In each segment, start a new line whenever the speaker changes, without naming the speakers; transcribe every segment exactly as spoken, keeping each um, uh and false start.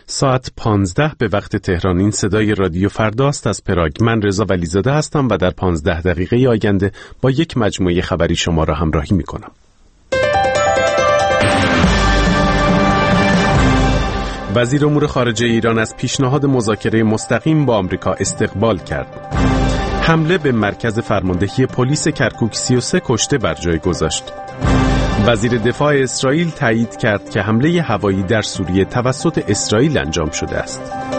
ساعت پانزده به وقت تهران. این صدای رادیو فرداست از پراگ. من رضا ولیزاده هستم و در پانزده دقیقه آینده با یک مجموعه خبری شما را همراهی می کنم. وزیر امور خارجه ایران از پیشنهاد مذاکره مستقیم با آمریکا استقبال کرد. حمله به مرکز فرماندهی پلیس کرکوک سی و سه کشته بر جای گذاشت. وزیر دفاع اسرائیل تایید کرد که حمله هوایی در سوریه توسط اسرائیل انجام شده است.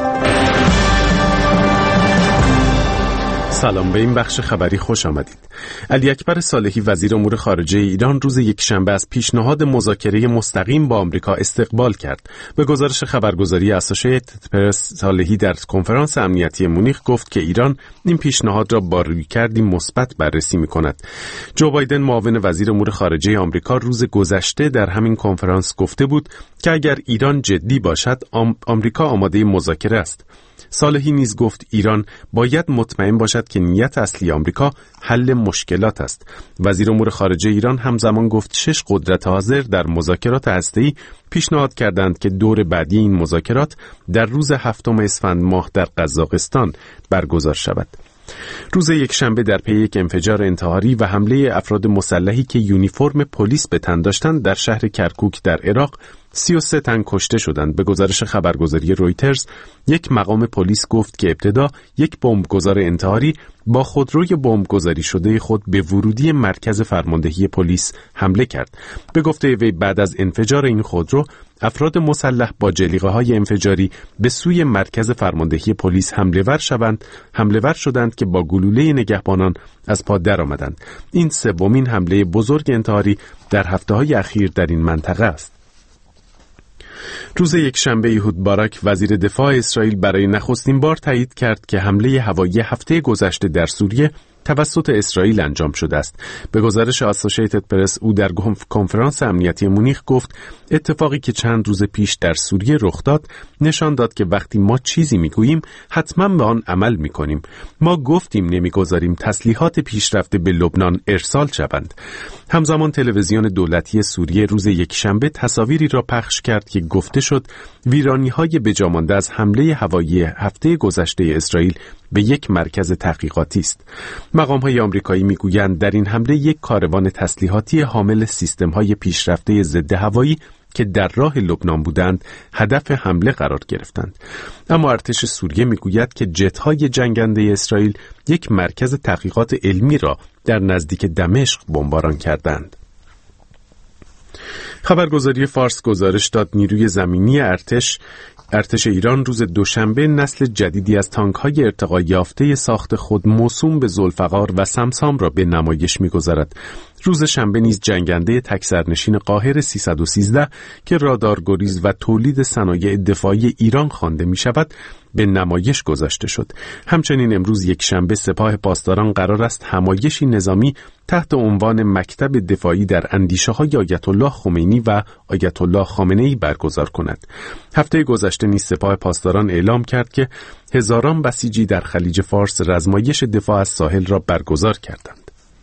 سلام، به این بخش خبری خوش آمدید. علی اکبر صالحی وزیر امور خارجه ایران روز یکشنبه از پیشنهاد مذاکره مستقیم با آمریکا استقبال کرد. به گزارش خبرگزاری اسوسییتد پرس، صالحی در کنفرانس امنیتی مونیخ گفت که ایران این پیشنهاد را با رویکردی مثبت بررسی می‌کند. جو بایدن معاون وزیر امور خارجه آمریکا روز گذشته در همین کنفرانس گفته بود که اگر ایران جدی باشد آم... آمریکا آماده مذاکره است. صالحی نیز گفت ایران باید مطمئن باشد که نیت اصلی آمریکا حل مشکلات است. وزیر امور خارجه ایران همزمان گفت شش قدرت حاضر در مذاکرات هسته‌ای پیشنهاد کردند که دور بعدی این مذاکرات در روز هفتم اسفند ماه در قزاقستان برگزار شود. روز یکشنبه در پی یک انفجار انتحاری و حمله افراد مسلحی که یونیفرم پلیس به تن داشتند در شهر کرکوک در عراق سی و سه تن کشته شدند. به گزارش خبرگزاری رویترز، یک مقام پلیس گفت که ابتدا یک بمبگذار انتحاری با خودروی بمبگذاری شده خود به ورودی مرکز فرماندهی پلیس حمله کرد. به گفته وی بعد از انفجار این خودرو، افراد مسلح با جلیقه‌های انفجاری به سوی مرکز فرماندهی پلیس حمله ور شدند، حمله ور شدند که با گلوله نگهبانان از پا درآمدند. این سومین حمله بزرگ انتحاری در هفته‌های اخیر در این منطقه است. روز یکشنبه ایهود باراک وزیر دفاع اسرائیل برای نخستین بار تایید کرد که حمله هوایی هفته گذشته در سوریه توسط اسرائیل انجام شده است. به گزارش اسوسییتد پرس، او در کنفرانس امنیتی مونیخ گفت اتفاقی که چند روز پیش در سوریه رخ داد نشان داد که وقتی ما چیزی میگوییم حتما به آن عمل میکنیم. ما گفتیم نمیگذاریم تسلیحات پیشرفته به لبنان ارسال شوند. همزمان تلویزیون دولتی سوریه روز یکشنبه تصاویری را پخش کرد که گفته شد ویرانی‌های بجامانده از حمله هوایی هفته گذشته اسرائیل به یک مرکز تحقیقاتی است. مقام‌های آمریکایی میگویند در این حمله یک کاروان تسلیحاتی حامل سیستم‌های پیشرفته ضد هوایی که در راه لبنان بودند هدف حمله قرار گرفتند. اما ارتش سوریه میگوید که جت‌های جنگنده اسرائیل یک مرکز تحقیقات علمی را در نزدیک دمشق بمباران کردند. خبرگزاری فارس گزارش داد نیروی زمینی ارتش ارتش ایران روز دوشنبه نسل جدیدی از تانک‌های ارتقا یافته ساخت خود موسوم به ذوالفقار و سمسام را به نمایش می‌گذارد. روز شنبه نیز جنگنده تک‌سرنشین قاهر سیصد و سیزده که رادارگریز و تولید صنایع دفاعی ایران خوانده می‌شود به نمایش گذاشته شد. همچنین امروز یک شنبه سپاه پاسداران قرار است همایشی نظامی تحت عنوان مکتب دفاعی در اندیشه‌های آیت الله خمینی و آیت الله خامنه‌ای برگزار کند. هفته گذشته نیز سپاه پاسداران اعلام کرد که هزاران بسیجی در خلیج فارس رزمایش دفاع از ساحل را برگزار کردند.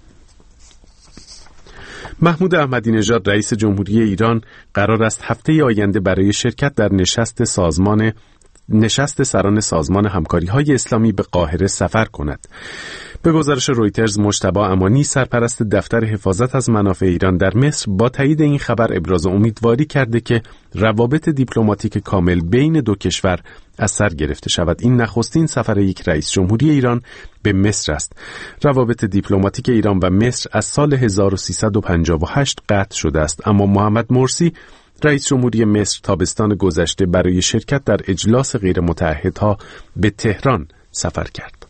محمود احمدی نژاد رئیس جمهوری ایران قرار است هفته آینده برای شرکت در نشست سازمان نشست سران سازمان همکاری‌های اسلامی به قاهره سفر کند. به گزارش رویترز، مجتبی امانی سرپرست دفتر حفاظت از منافع ایران در مصر با تایید این خبر ابراز امیدواری کرده که روابط دیپلماتیک کامل بین دو کشور از سر گرفته شود. این نخستین سفر یک رئیس جمهوری ایران به مصر است. روابط دیپلماتیک ایران و مصر از سال هزار و سیصد و پنجاه و هشت قطع شده است، اما محمد مرسی رئیس جمهوری مصر تابستان گذشته برای شرکت در اجلاس غیر متعهدها به تهران سفر کرد.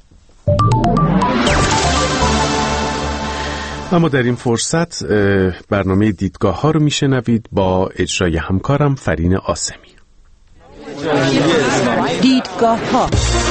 اما در این فرصت برنامه دیدگاه ها رو میشنوید با اجرای همکارم فرین آسمی.
دیدگاه ها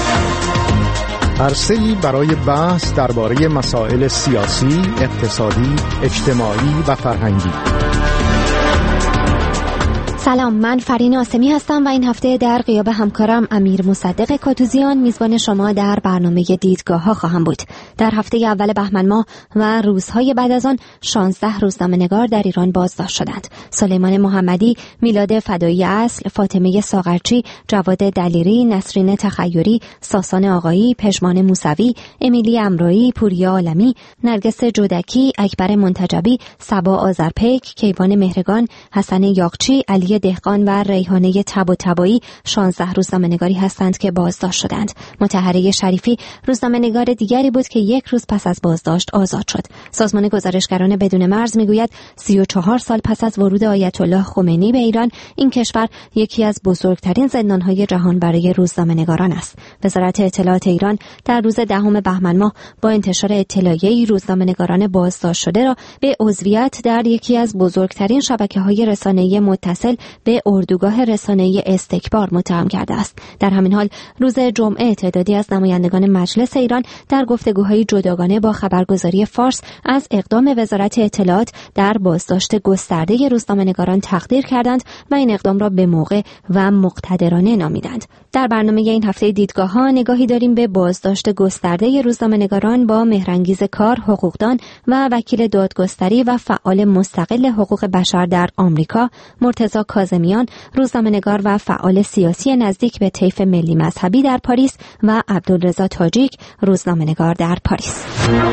عرصه‌ای برای بحث درباره مسائل سیاسی، اقتصادی، اجتماعی و فرهنگی.
سلام، من فرین آسمی هستم و این هفته در غیاب همکارم امیر مصدق کاتوزیان میزبان شما در برنامه دیدگاه ها خواهم بود. در هفته اول بهمن ماه و روزهای بعد از آن شانزده روزنامه‌نگار در ایران بازداشت شدند. سلیمان محمدی، میلاد فدایی اصل، فاطمه ساغرچی، جواد دلیری، نسرین تخیری، ساسان آقایی، پژمان موسوی، امیلی امرایی، پوریا عالمی، نرگس جودکی، اکبر منتجبی، صبا آذرپیک، کیوان مهرگان، حسن یاغچی، علی دهقان و ریحانه طباطبایی شانزده روزنامه‌نگاری هستند که بازداشت شدند. مطهره شریفی روزنامه‌نگار دیگری بود که یک روز پس از بازداشت آزاد شد. سازمان گزارشگران بدون مرز میگوید سی و چهار سال پس از ورود آیت الله خمینی به ایران، این کشور یکی از بزرگترین زندان‌های جهان برای روزنامه‌نگاران است. وزارت اطلاعات ایران در روز دهم بهمن ماه با انتشار اطلاعیه‌ای روزنامه‌نگاران بازداشت شده را به عضویت در یکی از بزرگترین شبکه‌های رسانه‌ای متصل به اردوگاه رسانه‌ای استکبار متهم کرده است. در همین حال روز جمعه تعدادی از نمایندگان مجلس ایران در گفتگوهای جداگانه با خبرگزاری فارس از اقدام وزارت اطلاعات در بازداشت گسترده روزنامه‌نگاران تقدیر کردند و این اقدام را به موقع و مقتدرانه نامیدند. در برنامه این هفته دیدگاه‌ها نگاهی داریم به بازداشت گسترده روزنامه‌نگاران با مهرانگیز کار، حقوقدان و وکیل دادگستری و فعال مستقل حقوق بشر در آمریکا، مرتضی کاظمیان، روزنامه‌نگار و فعال سیاسی نزدیک به طیف ملی مذهبی در پاریس و عبدالرضا تاجیک، روزنامه‌نگار در پاریس.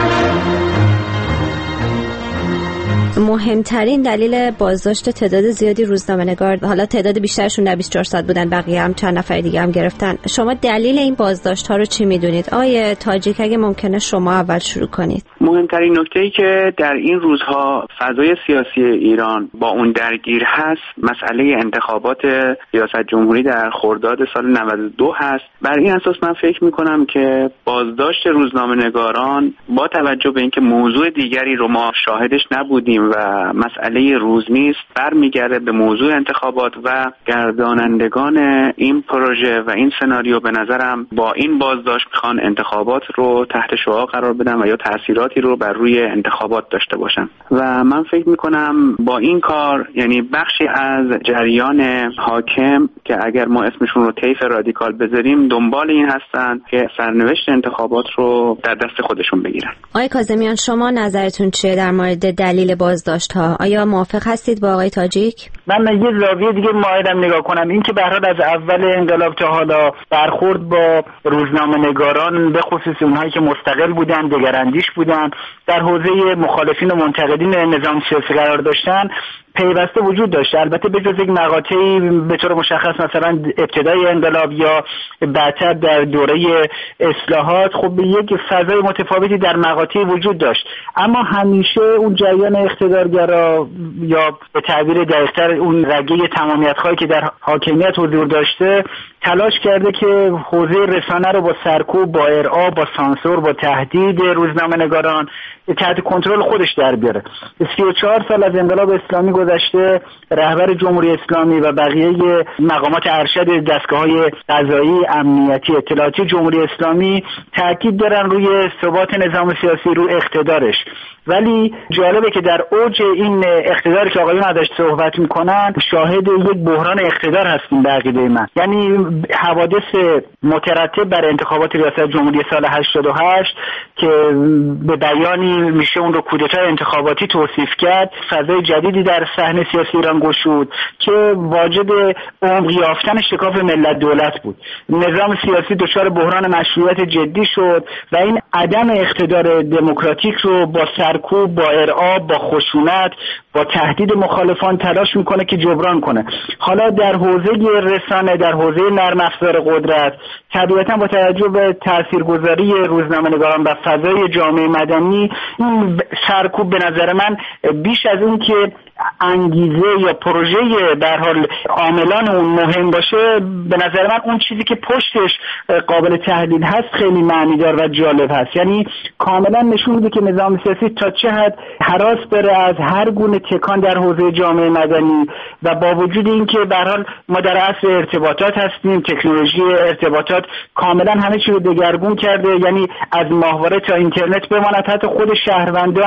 مهمترین دلیل بازداشت تعداد زیادی روزنامه‌نگار، حالا تعداد بیشترشون در بیست و چهار ساعت بودن، بقیه هم چند نفر دیگه هم گرفتن. شما دلیل این بازداشت‌ها رو چی می‌دونید؟ آیه تاجیک، اگه ممکنه شما اول شروع کنید.
مهمترین نکته‌ای که در این روزها فضای سیاسی ایران با اون درگیر هست، مسئله انتخابات ریاست جمهوری در خرداد سال نود و دو هست. بر این اساس من فکر می‌کنم که بازداشت روزنامه‌نگاران با توجه به اینکه موضوع دیگری رو ما شاهدش نبودیم و مسئله روز نیست، برمیگرده به موضوع انتخابات و گردانندگان این پروژه و این سناریو به نظرم با این بازداشت میخوان انتخابات رو تحت شعاع قرار بدن و یا تأثیراتی رو بر روی انتخابات داشته باشن و من فکر میکنم با این کار یعنی بخشی از جریان حاکم که اگر ما اسمشون رو طیف رادیکال بذاریم دنبال این هستن که سرنوشت انتخابات رو در دست خودشون بگیرن.
آقای کاظمیان، شما نظرتون چیه در مورد دلیل بازداشت ها؟ آیا موافق هستید با آقای تاجیک؟
من یه زاویه دیگه مایلم نگاه کنم، این که به هر حال از اول انقلاب تا حالا برخورد با روزنامه‌نگاران به خصوص اونهایی که مستقل بودن، دگراندیش بودن، در حوزه مخالفین و منتقدین نظام سیاسی قرار داشتن پیوسته وجود داشته. البته به جز یک مقاطعی به طور مشخص مثلا ابتدای انقلاب یا بعدتر در دوره اصلاحات خب یک فضای متفاوتی در مقاطعی وجود داشت، اما همیشه اون جریان اقتدارگرا یا به تعبیر دقیق‌تر اون رگه تمامیت‌خواهی که در حاکمیت حضور داشته تلاش کرده که حوزه رسانه رو با سرکوب، با ارعاب، با سانسور، با تهدید روزنامه‌نگاران تحت کنترل خودش در بیاره. سی و چهار سال از انقلاب اسلامی گذشته، رهبر جمهوری اسلامی و بقیه مقامات ارشد دستگاه‌های قضایی، امنیتی، اطلاعاتی جمهوری اسلامی تاکید دارن روی ثبات نظام سیاسی، رو اقتدارش. ولی جالبه که در اوج این اقتداری که آقایون ازش صحبت میکنن شاهد یک بحران اقتدار هستیم به عقیده من. یعنی حوادث مترتب بر انتخابات ریاست جمهوری سال هشتاد و هشت که به بیانی میشه اون رو کودتای انتخاباتی توصیف کرد، فضای جدیدی در صحنه سیاسی ایران گشود که واجد عمق یافتن شکاف ملت دولت بود. نظام سیاسی دچار بحران مشروعیت جدی شد و این عدم اقتدار دموکراتیک رو با سرکوب، با ارعاب، با خشونت، با تهدید مخالفان تلاش میکنه که جبران کنه. حالا در حوزه رسانه، در حوزه نرم افزار قدرت، طبیعتا با توجه به تاثیرگذاری روزنامه‌نگاران و فضای جامعه مدنی، این سرکوب به نظر من بیش از اون که انگیزه یا پروژه در حال عاملان اون مهم باشه، به نظر من اون چیزی که پشتش قابل تحلیل هست خیلی معنیدار و جالب هست. یعنی کاملا نشون میده که نظام سیاسی تا چه حد هراس داره از هر گونه تکان در حوزه جامعه مدنی و با وجود اینکه به هر حال ما در عصر ارتباطات هستیم، تکنولوژی ارتباطات کاملا همه چی رو دگرگون کرده، یعنی از ماهواره تا اینترنت بماند حتی خود شهروندان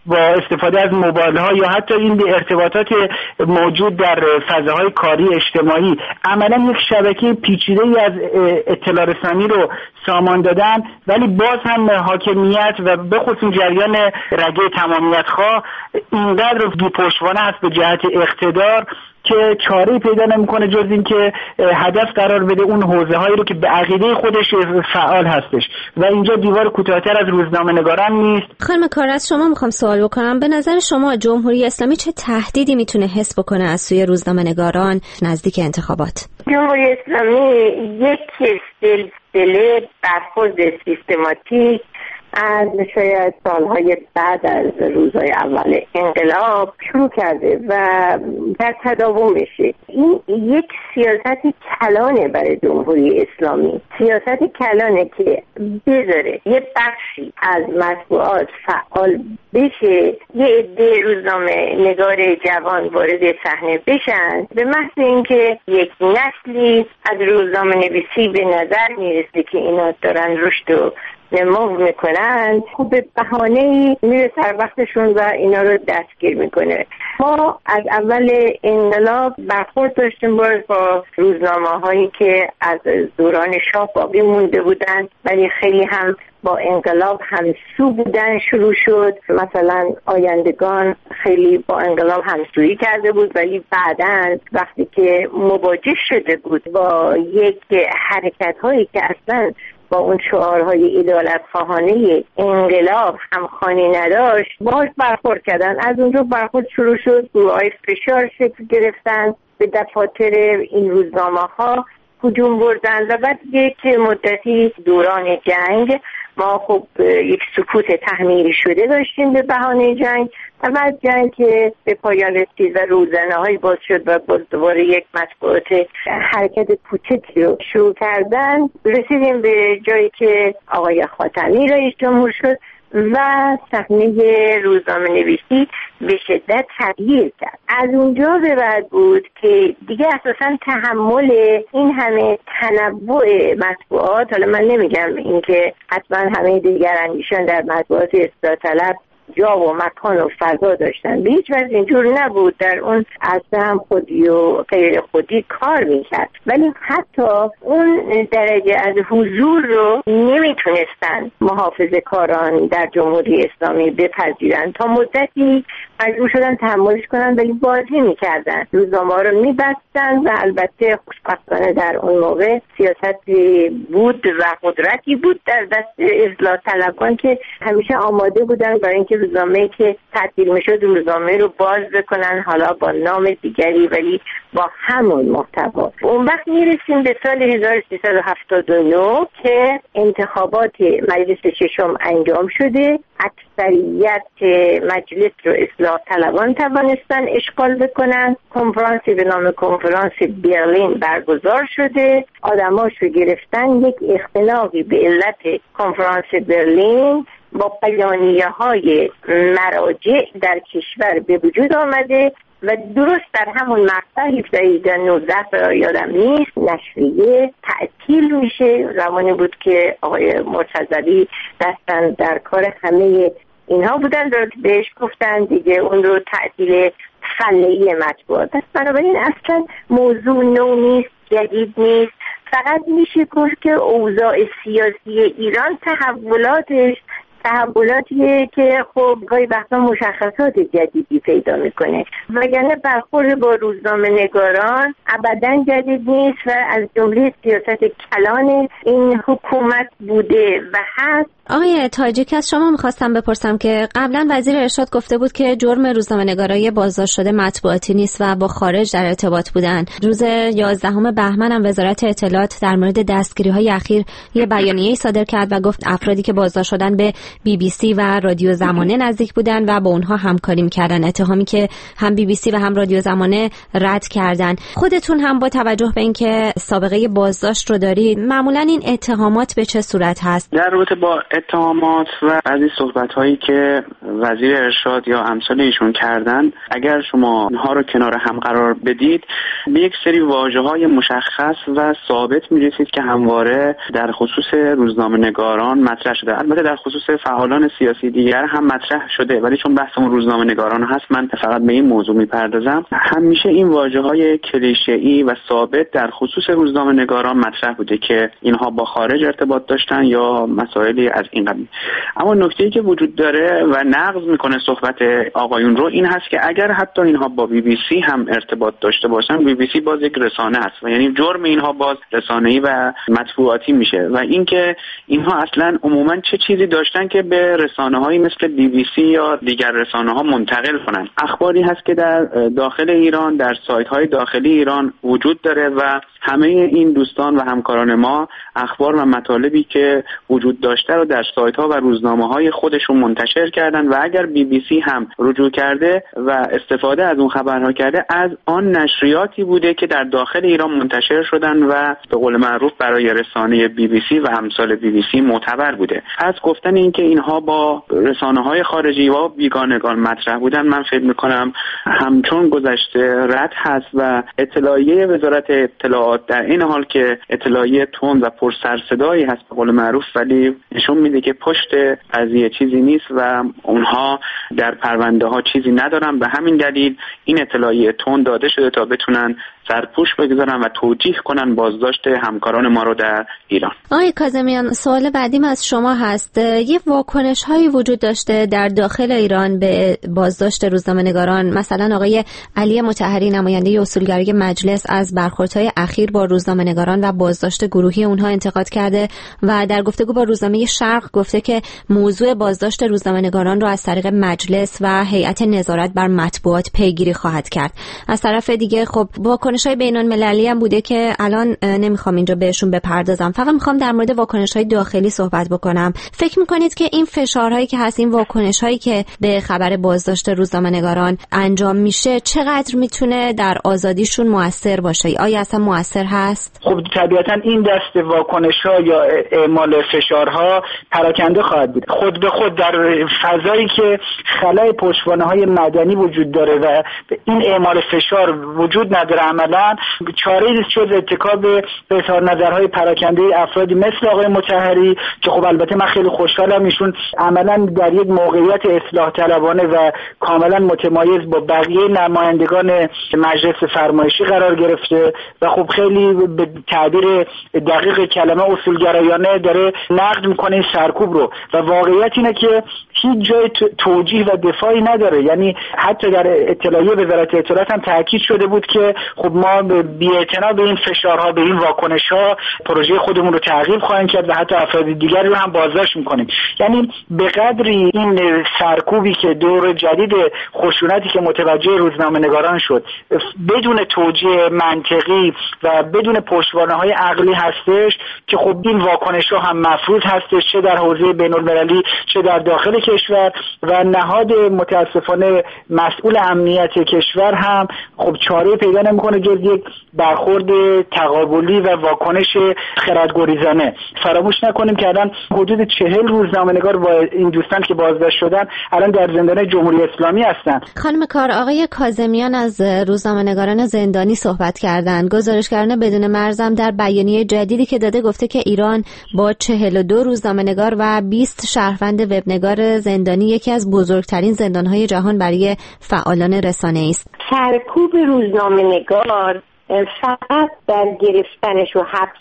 با استفاده از موبایل ها یا حتی این ارتباطات موجود در فضاهای کاری اجتماعی عملا یک شبکه پیچیده‌ای از اطلاع رسانی رو سامان دادن، ولی باز هم حاکمیت و به خصوص جریان رگه تمامیت خواه اینقدر بی‌پشتوانه است به جهت اقتدار که چاره‌ای پیدا نمی‌کنه جز این که هدف قرار بده اون حوزه‌هایی رو که به عقیده خودش فعال هستش و اینجا دیوار کوتاه‌تر از روزنامه‌نگاران نیست.
خانم کار از شما می‌خوام سوال بکنم، به نظر شما جمهوری اسلامی چه تهدیدی میتونه حس بکنه از سوی روزنامه‌نگاران نزدیک انتخابات؟
جمهوری اسلامی یک سلسله برخورد سیستماتیک از شاید سالهای بعد از روزهای اول انقلاب شروع کرده و در تداومشه. این یک سیاست کلانه برای جمهوری اسلامی، سیاست کلانه که بذاره یه بخشی از مطبوعات فعال بشه، یه عده روزنامه نگار جوان وارد صحنه بشن، به محض اینکه یک نسلی از روزنامه نویسی به نظر میرسه که اینا دارن رشد و نمو میکنن، خب به بهانه‌ای میره سر وقتشون و اینا رو دستگیر میکنه. ما از اول انقلاب برخورد داشتیم با روزنامه هایی که از دوران شاه باقی مونده بودن ولی خیلی هم با انقلاب همسو بودن شروع شد. مثلا آیندگان خیلی با انقلاب همسویی کرده بود ولی بعداً وقتی که مواجه شده بود با یک حرکت هایی که اصلا با اون شعارهای عدالت خواهانه انقلاب همخوانی نداشت باهاش برخورد کردن. از اونجا برخورد شروع شد، گروه‌های فشار شکل گرفتن، به دفاتر این روزنامه ها هجوم بردن و بعد یک مدتی دوران جنگ ما خب یک سکوت تحمیلی شده داشتیم به بهانه جنگ و بعد جنگ که به پایان رسید و روزنه های باز شد و باز دوباره یک مطبوعات حرکت کوچکی رو شروع کردن، رسیدیم به جایی که آقای خاتمی رئیس جمهور شد و صحنه روزنامه نویسی به شدت تغییر کرد. از اونجا به بعد بود که دیگه اساساً تحمل این همه تنوع مطبوعات، حالا من نمیگم اینکه حتما همه دیگر اندیشان در مطبوعات اصلاح طلب جا و مکان و فضا داشتن، به هیچ وجه اینجور نبود. در اون اصلا هم خودی و غیر خودی کار میکرد ولی حتی اون درجه از حضور رو نمیتونستن محافظه کاران در جمهوری اسلامی بپذیرن. تا مدتی مجبور شدن تحملش کنن ولی بازی میکردن، روزنامه رو میبستن و البته خوشبختانه در اون موقع سیاستی بود و قدرتی بود در دست اصلاح طلبان که همیشه آماده بودن برای اینکه روزنامه‌ای که تعطیل میشد روزنامه رو باز بکنن، حالا با نام دیگری ولی با همون محتوا. اون وقت میرسیم به سال هزار و سیصد و هفتاد و نه که انتخابات مجلس ششم انجام شده. اکثریت مجلس رو اصلاح طلبان توانستن اشغال بکنن. کنفرانسی به نام کنفرانس برلین برگزار شده، آدماش رو گرفتن. یک اختلاقی به علت کنفرانس برلین با بیانیه های مراجع در کشور به وجود آمده و درست در همون مقطع هفده نوزده یادم نیست نشریه تعطیل میشه. زمانی بود که آقای مرتضوی دستن در کار همه اینها بودن و بهش گفتن دیگه اون رو تعطیل فله‌ای مطبوعات. بنابراین اصلا موضوع نو نیست، جدید نیست، فقط میشه گفت که اوضاع سیاسی ایران تحولاتش تحولاتیه که خب گاهی وقتا مشخصات جدیدی پیدا میکنه، وگرنه برخورد با روزنامه نگاران ابداً جدید نیست و از جمله سیاست کلان این حکومت بوده و هست.
آقای تاجیک از شما میخواستم بپرسم که قبلا وزیر ارشاد گفته بود که جرم روزنامه‌نگارای بازداشت شده مطبوعاتی نیست و با خارج در ارتباط بودن. روز یازدهم بهمن هم وزارت اطلاعات در مورد دستگیری‌های اخیر یه بیانیه‌ای صادر کرد و گفت افرادی که بازداشت شدن به بی بی سی و رادیو زمانه نزدیک بودن و با اونها همکاری می‌کردن، اتهامی که هم بی بی سی و هم رادیو زمانه رد کردن. خودتون هم با توجه به اینکه سابقه بازداشت رو دارید، معمولاً این اتهامات به چه صورت هست؟
در رابطه با اتهامات و بعضی صحبت‌هایی که وزیر ارشاد یا امثال ایشون کردن، اگر شما اونها رو کنار هم قرار بدید به یک سری واژه‌های مشخص و ثابت می‌رسید که همواره در خصوص روزنامه‌نگاران مطرح شده. البته در خصوص فعالان سیاسی دیگر هم مطرح شده، ولی چون بحثمون روزنامه‌نگاران هست من فقط به این موضوع میپردازم. همیشه این واژه‌های کلیشه‌ای و ثابت در خصوص روزنامه‌نگاران مطرح بوده که اینها با خارج ارتباط داشتن یا مسائلی از این قبیل. اما نکته‌ای که وجود داره و نقض میکنه صحبت آقایون رو این هست که اگر حتی اینها با بی بی سی هم ارتباط داشته باشن، بی بی سی باز یک رسانه است و یعنی جرم اینها باز رسانه‌ای و مطبوعاتی میشه و اینکه اینها اصلا عموما چه چیزی داشتن که به رسانه‌هایی مثل بی بی سی یا دیگر رسانه‌ها منتقل کنن. اخباری هست که در داخل ایران در سایت‌های داخلی ایران وجود داره و همه این دوستان و همکاران ما اخبار و مطالبی که وجود داشته رو در سایت‌ها و روزنامه‌های خودشون منتشر کردن و اگر بی بی سی هم رجوع کرده و استفاده از اون خبرها کرده از آن نشریاتی بوده که در داخل ایران منتشر شدن و به قول معروف برای رسانه بی بی سی و همسال بی بی سی معتبر بوده. از گفتن اینکه اینها با رسانه‌های خارجی و بیگانگان مطرح بودن من فکر می‌کنم همچون گذشته رد هست و اطلاعیه وزارت اطلاعات در این حال که اطلاعیه تند و پر سر صدایی هست به قول معروف ولی نشون میده که پشت قضیه چیزی نیست و اونها در پرونده ها چیزی ندارن. به همین دلیل این اطلاعیه تند داده شده تا بتونن سرپوش بگذارن و توجیه کنن بازداشت همکاران ما رو در ایران.
آقای کاظمیان، سوال بعدیم از شما هست. یه واکنش هایی وجود داشته در داخل ایران به بازداشت روزنامه‌نگاران، مثلا آقای علی مطهری نماینده اصولگرای مجلس از برخوردهای اخیر با روزنامه‌نگاران و بازداشت گروهی اونها انتقاد کرده و در گفتگو با روزنامه شرق گفته که موضوع بازداشت روزنامه‌نگاران رو از طریق مجلس و هیئت نظارت بر مطبوعات پیگیری خواهد کرد. از طرف دیگه خب واکنش‌های بین‌المللی هم بوده که الان نمیخوام اینجا بهشون بپردازم، فقط میخوام در مورد واکنش‌های داخلی صحبت بکنم. فکر میکنید که این فشارهایی که هست، این واکنش‌هایی که به خبر بازداشت روزنامه‌نگاران انجام میشه چقدر میتونه در آزادیشون موثر باشه؟ آیا اصلا موثر هست؟
خب طبیعتا این دست واکنش‌ها یا اعمال فشارها پراکنده خواهد بود. خود به خود در فضایی که خلای پشتوانه‌های مدنی وجود داره و این اعمال فشار وجود نداره، عملاً چاره‌ای نیست جز اتکا به اظهار نظرهای پراکنده افرادی مثل آقای مطهری که خب البته من خیلی خوشحالم ایشون عملاً در یک موقعیت اصلاح طلبانه و کاملاً متمایز با بقیه نمایندگان مجلس فرمایشی قرار گرفته و خب خیلی به تعبیر دقیق کلمه اصولگرایانه داره نقد میکنه این سرکوب رو و واقعیت اینه که هیچ جای توجیه و دفاعی نداره. یعنی حتی در اطلاعیه وزارت اطلاعات هم تاکید شده بود که خب ما بی‌اعتنا به این فشارها به این واکنش‌ها پروژه خودمون رو تعقیب خواهیم کرد و حتی افراد دیگری رو هم بازداشت میکنیم. یعنی به قدری این سرکوبی که دور جدید خشونتی که متوجه روزنامه‌نگاران شد بدون توجیه منطقی و بدون پشتوانه‌های عقلی هستش که خب این واکنش‌ها هم مفروض هستش، چه در حوزه بین‌المللی چه در داخل کشور و نهاد متاسفانه مسئول امنیت کشور هم خب چاره پیدا نمی‌کنه جز یک برخورد تقابلی و واکنش خردگریزانه. فراموش نکنیم که الان حدود چهل روزنامه‌نگار با این دوستان که بازداشت شدن الان در زندان جمهوری اسلامی هستن.
خانم کار، آقای کاظمیان از روزنامه‌نگاران زندانی صحبت کردند. گزارشگران بدون مرزم در بیانیه جدیدی که داده گفته که ایران با چهل و دو روزنامه‌نگار و بیست شهروند وبنگار زندانی یکی از بزرگترین زندان‌های جهان برای فعالان رسانه‌ای است.
سرکوب روزنامه‌نگار فقط در گرفتنش و حبس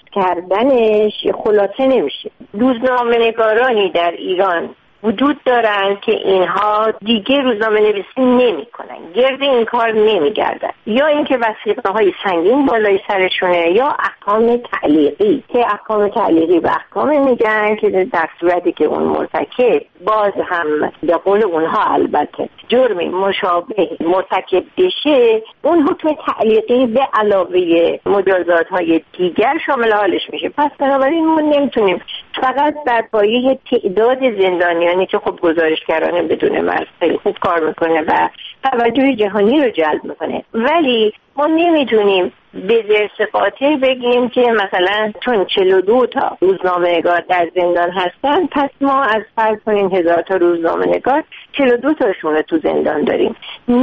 کردنش خلاصه نمیشه. روزنامه‌نگارانی در ایران وجود دارن که اینها دیگه روزنامه نویسی نمی کنن، گرد این کار نمی گردن، یا اینکه وثیقه های سنگین بالای سرشونه یا احکام تعلیقی که احکام تعلیقی و احکام میگن که در صورتی که اون مرتکب باز هم به قول اونها البته جرمی مشابه مرتکب بشه اون حکم تعلیقی به علاوه مجازات های دیگر شامل حالش میشه. پس بنابراین ما نمیتونیم فقط بر پایه تعداد زندانیانی که خب گزارشگران بدون مرز خیلی خوب کار میکنه و توجه جهانی رو جلب میکنه، ولی ما نمیتونیم به زرس قاطع بگیم که مثلا چون چهل و دو تا روزنامه‌نگار در زندان هستن پس ما از فرض کنیم هزار تا روزنامه‌نگار چهل و دو تاشون رو تو زندان داریم. نه،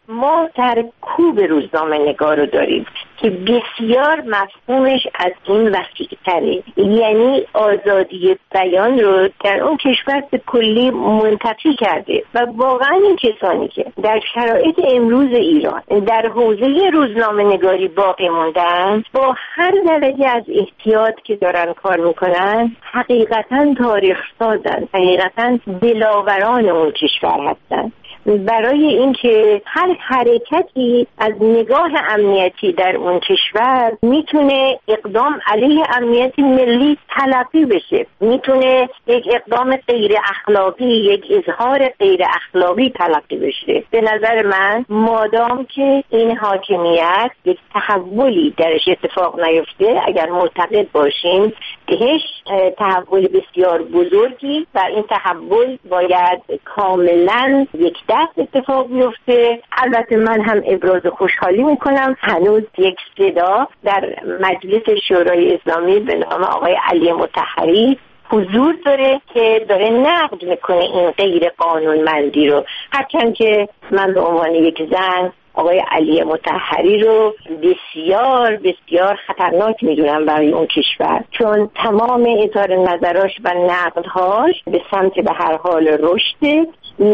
ما سرکوب روزنامه‌نگار رو داریم که بسیار مفهومش از این وسیع‌تره، یعنی آزادی بیان رو در اون کشور به کلی منتفی کرده و واقعا این کسانی که در شرایط امروز ایران در حوزه روزنامه‌نگاری باقی موندن با هر درجه از احتیاط که دارن کار میکنن حقیقتا تاریخ سازن، حقیقتا دلاوران اون کشور هستن. برای اینکه هر حرکتی از نگاه امنیتی در اون کشور میتونه اقدام علیه امنیت ملی تلقی بشه، میتونه یک اقدام غیر اخلاقی، یک اظهار غیر اخلاقی تلقی بشه. به نظر من مادام که این حاکمیت یک تحولی درش اتفاق نیفته، اگر معتقد باشیم بهش تحول بسیار بزرگی و این تحول باید کاملا یک دست اتفاق بیفته. البته من هم ابراز خوشحالی میکنم هنوز یک صدا در مجلس شورای اسلامی به نام آقای علی مطهری حضور داره که داره نقد میکنه این غیر قانونمندی رو، هرچند که من به عنوان یک زن آقای علی مطهری رو بسیار بسیار خطرناک میدونم برای اون کشور، چون تمام اظهار نظراش و نقدهاش به سمت به هر حال رشد،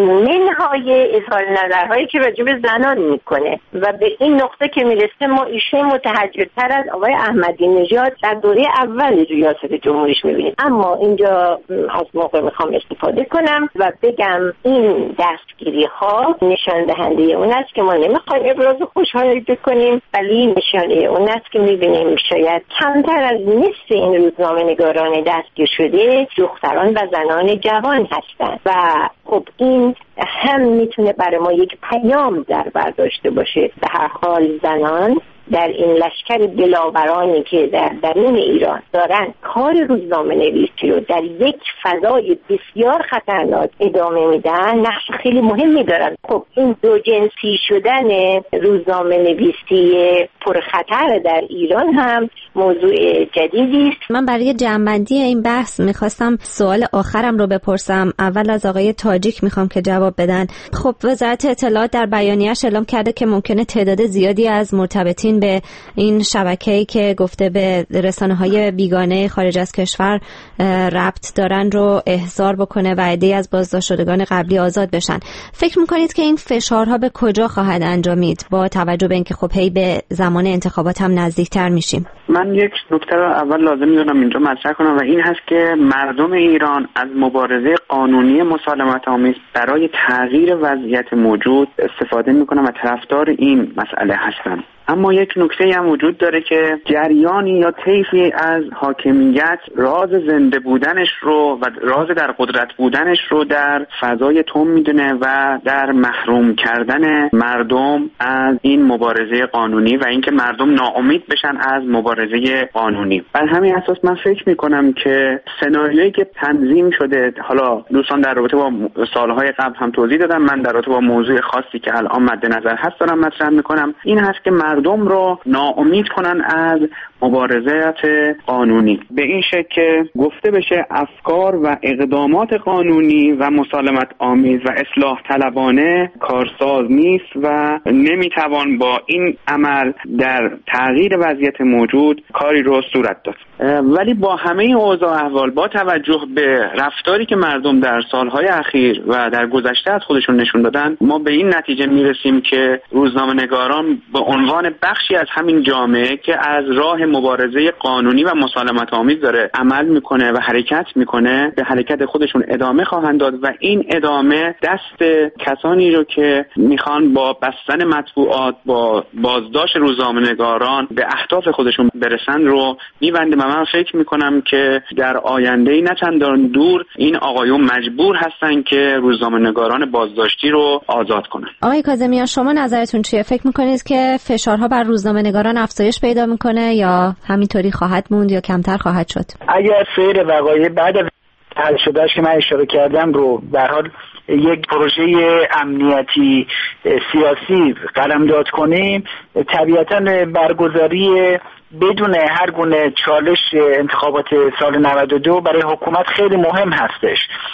منهای اظهار نظرهایی که راجع به زنان میکنه و به این نقطه که میرسه ما ایشون متحجرتر از آقای احمدی نژاد در دوره اول ریاست جمهوریش میبینیم. اما اینجا از موقع میخوام استفاده کنم و بگم این دستگیری ها نشان دهنده اون است که ما نمیخوایم ابراز خوشحالی بکنیم، ولی نشانه اون است که میبینیم شاید کمتر از نصف این روزنامه نگاران دستگیر شده دختران و زنان جوان هستند و خب این هم میتونه برای ما یک پیام در بر داشته باشه. به هر حال زنان در این لشکر دلاورانی که در درون ایران دارن کار روزنامه نویسی رو در یک فضای بسیار خطرناک ادامه میدن نقش خیلی مهمی دارن. خب این دو جنسی شدن روزنامه نویسی پرخطر در ایران هم موضوع جدیدی است.
من برای جمع‌بندی این بحث میخواستم سوال آخرم رو بپرسم. اول از آقای تاجیک میخوام که جواب بدن. خب وزارت اطلاعات در بیانیه‌اش اعلام کرده که ممکنه تعداد زیادی از مرتبطین به این شبکه‌ای که گفته به رسانه‌های بیگانه خارج از کشور ربط دارن رو احضار بکنه و عده‌ای از بازداشت شدگان قبلی آزاد بشن. فکر می‌کنید که این فشارها به کجا خواهد انجامید با توجه به اینکه خب هی به زمان انتخابات هم نزدیکتر میشیم؟
من یک نکته رو اول لازم می‌دونم اینجا مطرح کنم و این هست که مردم ایران از مبارزه قانونی مسالمت آمیز برای تغییر وضعیت موجود استفاده می‌کنن و طرفدار این مسئله هستند. اما یک نکته هم وجود داره که جریانی یا طیفی از حاکمیت راز زنده بودنش رو و راز در قدرت بودنش رو در فضای تم میدونه و در محروم کردن مردم از این مبارزه قانونی و اینکه مردم ناامید بشن از مبارزه قانونی. بر همین اساس من فکر میکنم که سناریویی که تنظیم شده، حالا دوستان در رابطه با سالهای قبل هم توضیح دادم، من در رابطه با موضوع خاصی که الان مد نظر هست دارم مطرح میکنم، این هست که مردم رو ناامید کنن از مبارزات قانونی به این شکل که گفته بشه افکار و اقدامات قانونی و مسالمت آمیز و اصلاح طلبانه کارساز نیست و نمیتوان با این عمل در تغییر وضعیت موجود کاری رو صورت داد. ولی با همه این اوضاع احوال، با توجه به رفتاری که مردم در سالهای اخیر و در گذشته از خودشون نشون دادن، ما به این نتیجه میرسیم که روزنامه‌نگاران به عنوان بخشی از همین جامعه که از راه مبارزه قانونی و مسالمت آمیز داره عمل میکنه و حرکت میکنه به حرکت خودشون ادامه خواهند داد و این ادامه دست کسانی رو که میخوان با بستن مطبوعات، با بازداشت روزنامه‌نگاران به اهداف خودشون برسن رو میبنده. من فکر میکنم که در آینده نه چندان دور این آقایون مجبور هستن که روزنامه‌نگاران بازداشتی رو آزاد کنن. آقای
کاظمیان شما نظرتون چیه؟ فکر میکنید که فشارها بر روزنامه‌نگاران افزایش پیدا میکنه یا همینطوری خواهد موند یا کمتر خواهد شد؟
اگر سیر وقایع بعد از حل شدهش که من اشاره کردم رو به هر حال یک پروژه امنیتی سیاسی قلمداد کنیم، طبیعتاً برگزاری بدون هر گونه چالش انتخابات سال نود و دو برای حکومت خیلی مهم هستش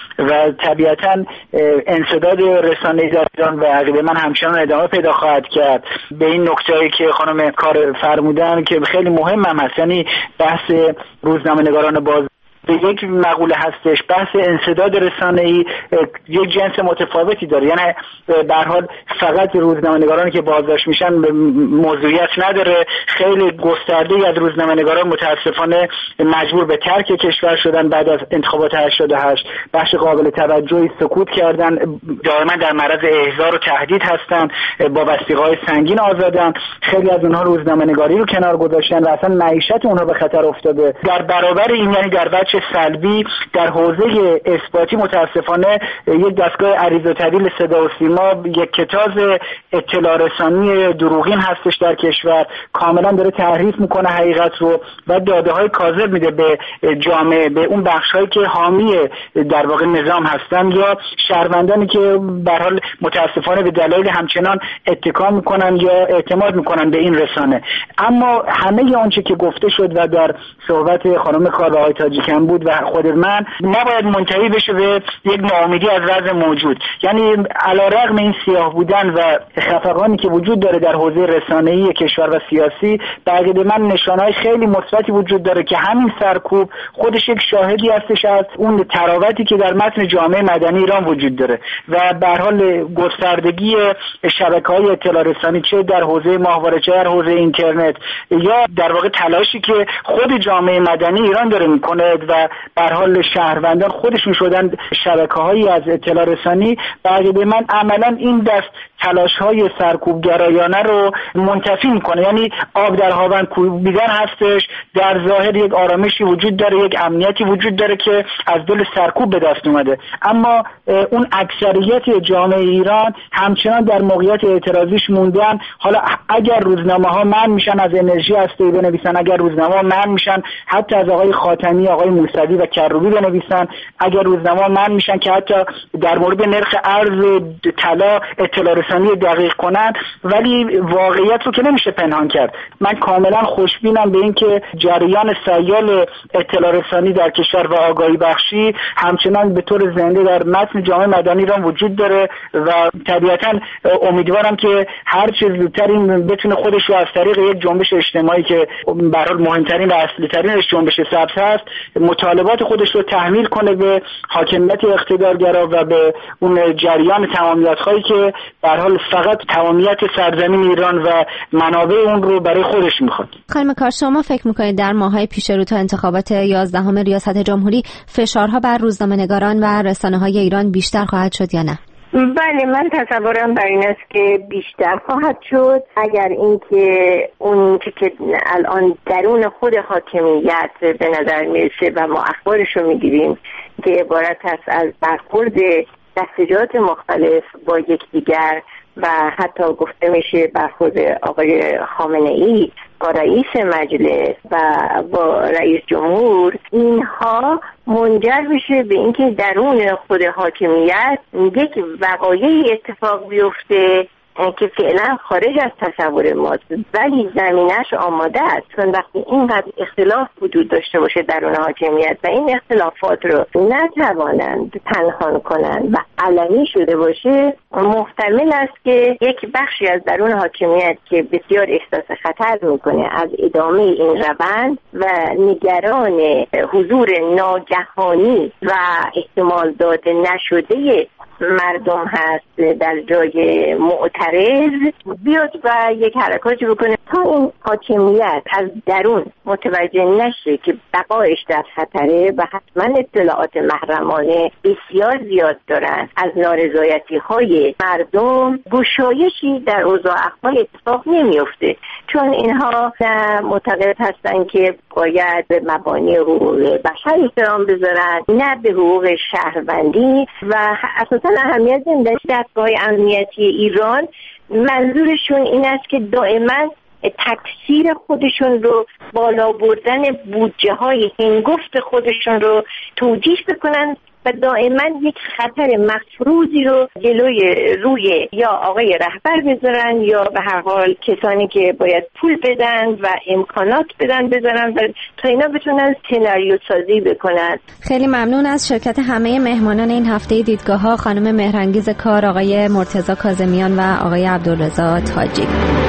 و طبیعتاً انسداد رسانه‌ای در ایران و عقیده من همچنان ادامه پیدا خواهد کرد به این نکته‌ای که خانم کار فرمودن که خیلی مهم هم هست، یعنی بحث روزنامه‌نگاران باز به یک مقوله هستش. بحث انسداد رسانه‌ای یک جنس متفاوتی داره، یعنی به هر حال فقط روزنامه‌نگارانی که بازداشت میشن موضوعیت نداره. خیلی گسترده از روزنامه‌نگاران متاسفانه مجبور به ترک کشور شدن بعد از انتخابات هشتاد و هشت. بخش قابل توجهی سکوت کردن، دائما در معرض احضار و تهدید هستن، با وثیقه‌های سنگین آزادن. خیلی از اونها روزنامه‌نگاری رو کنار گذاشتن و اصلا معیشت اونها به خطر افتاده. در برابر این، یعنی در بچه سلبی، در حوزه اثباتی متاسفانه یک دستگاه عریض و طویل صدا و سیما، یک کتاز اطلاع رسانی دروغین هستش در کشور، کاملا داره تحریف میکنه حقیقت رو و داده های کاذب میده به جامعه، به اون بخش هایی که حامی در واقع نظام هستن یا شهروندانی که به هر حال متاسفانه به دلایل همچنان اتکا میکنن یا اعتماد میکنن به این رسانه. اما همه آنچه که گفته شد و در صحبت خانم کاوه تاجیکم بود و خود من، نباید منتهی بشه به یک ناامیدی از وضع موجود. یعنی علیرغم این سیاه بودن و خفقانی که وجود داره در حوزه رسانه‌ای کشور و سیاسی، بعد من نشانه‌های خیلی مثبتی وجود داره که همین سرکوب خودش یک شاهدی هستش از اون تراوتی که در متن جامعه مدنی ایران وجود داره و به هر حال گستردگی شبکه‌های اطلاع رسانی چه در حوزه ماهواره چه در حوزه اینترنت یا در واقع تلاشی که خود جامعه مدنی ایران داره میکنه و به هر حال شهروندان خودشون شدن شبکه‌هایی از اطلاع رسانی، بعد من عملاً این دست تلاش‌های سرکوبگرایانه رو منتفی میکنه. یعنی آب در هاون کوبیدن هستش، در ظاهر یک آرامشی وجود داره، یک امنیتی وجود داره که از دل سرکوب به دست اومده، اما اون اکثریت جامعه ایران همچنان در موقعیت اعتراضیش موندن. حالا اگر روزنامه‌ها منع میشن از انرژی هسته‌ای بنویسن، اگر روزنامه‌ها منع میشن حتی از آقای خاتمی، آقای موسوی و کروبی بنویسن، اگر روزنامه‌ها منع میشن که حتی در مورد نرخ ارز طلا اطلاع رسانی دقیق کنن، ولی واقعیت رو که نمیشه پنهان کرد. من کاملا خوشبینم به این که جریان سیال اطلاع رسانی در کشور و آگاهی بخشی همچنان به طور زنده در متن جامعه مدنی ایران وجود داره و طبیعتا امیدوارم که هر چه زودتر این بتونه خودش رو از طریق یک جنبش اجتماعی که به هر حال مهمترین و اصلی ترینش جنبش سبز هست، مطالبات خودش رو تحمیل کنه به حاکمیت اقتدارگرا و به اون جریان تمامیت‌خواهی که به هر حال فقط تمامیت سرزمین ایران و منابع اون رو برای خودش میخواد.
خانم کار، شما فکر میکنید در ماه‌های پیش رو تا انتخابات یازدهم ریاست جمهوری فشارها بر روزنامه‌نگاران و رسانه‌های ایران بیشتر خواهد شد یا نه؟
بله، من تصورم بر این است که بیشتر خواهد شد اگر اینکه اون که الان درون خود حاکمیت به نظر میرسه و ما اخبارش رو میگیریم که عبارت است از برخورد دستجات مختلف با یکدیگر و حتی گفته میشه برخورد آقای خامنه‌ای با رئیس مجلس و با رئیس جمهور، اینها منجر بشه به اینکه درون خود حاکمیت یک وقایعی اتفاق بیفته که فعلا خارج از تصور ماست ولی زمینش آماده است. چون وقتی اینقدر اختلاف وجود داشته باشه درون حاکمیت و این اختلافات رو نتوانند پنهان کنند و علنی شده باشه، محتمل است که یک بخشی از درون حاکمیت که بسیار احساس خطر میکنه از ادامه این روند و نگران حضور ناگهانی و احتمال داده نشده مردم هست در جای معترض، بیاد و یک حرکاتی بکنه تا این حاکمیت از درون متوجه نشه که بقایش در خطره و حتما اطلاعات محرمانه بسیار زیاد دارن از نارضایتی های مردم، گشایشی در اوضاع احوال اتفاق نمیفته. چون اینها نه معتقد هستن که باید به مبانی حقوق بشر احترام بذارن، نه به حقوق شهروندی و اساسا اهمیت نمیدن. دستگاه امنیتی ایران منظورشون این است که دائما تکثیر خودشون رو، بالا بردن بودجه های هنگفت خودشون رو توجیه بکنن و دائما یک خطر مفروضی رو جلوی روی یا آقای رهبر بذارن یا به هر حال کسانی که باید پول بدن و امکانات بدن بذارن و تا اینا بتونن سناریو سازی بکنن.
خیلی ممنون از شرکت همه مهمانان این هفته دیدگاه ها، خانم مهرانگیز کار، آقای مرتضی کاظمیان و آقای عبدالرضا تاجی.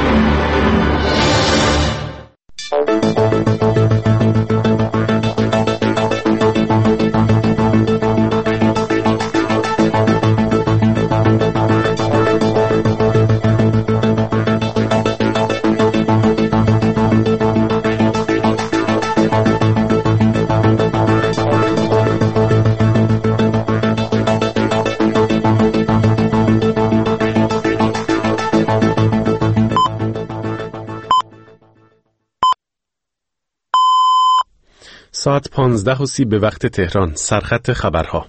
ساعت پانزده و سی به وقت تهران. سرخط خبرها.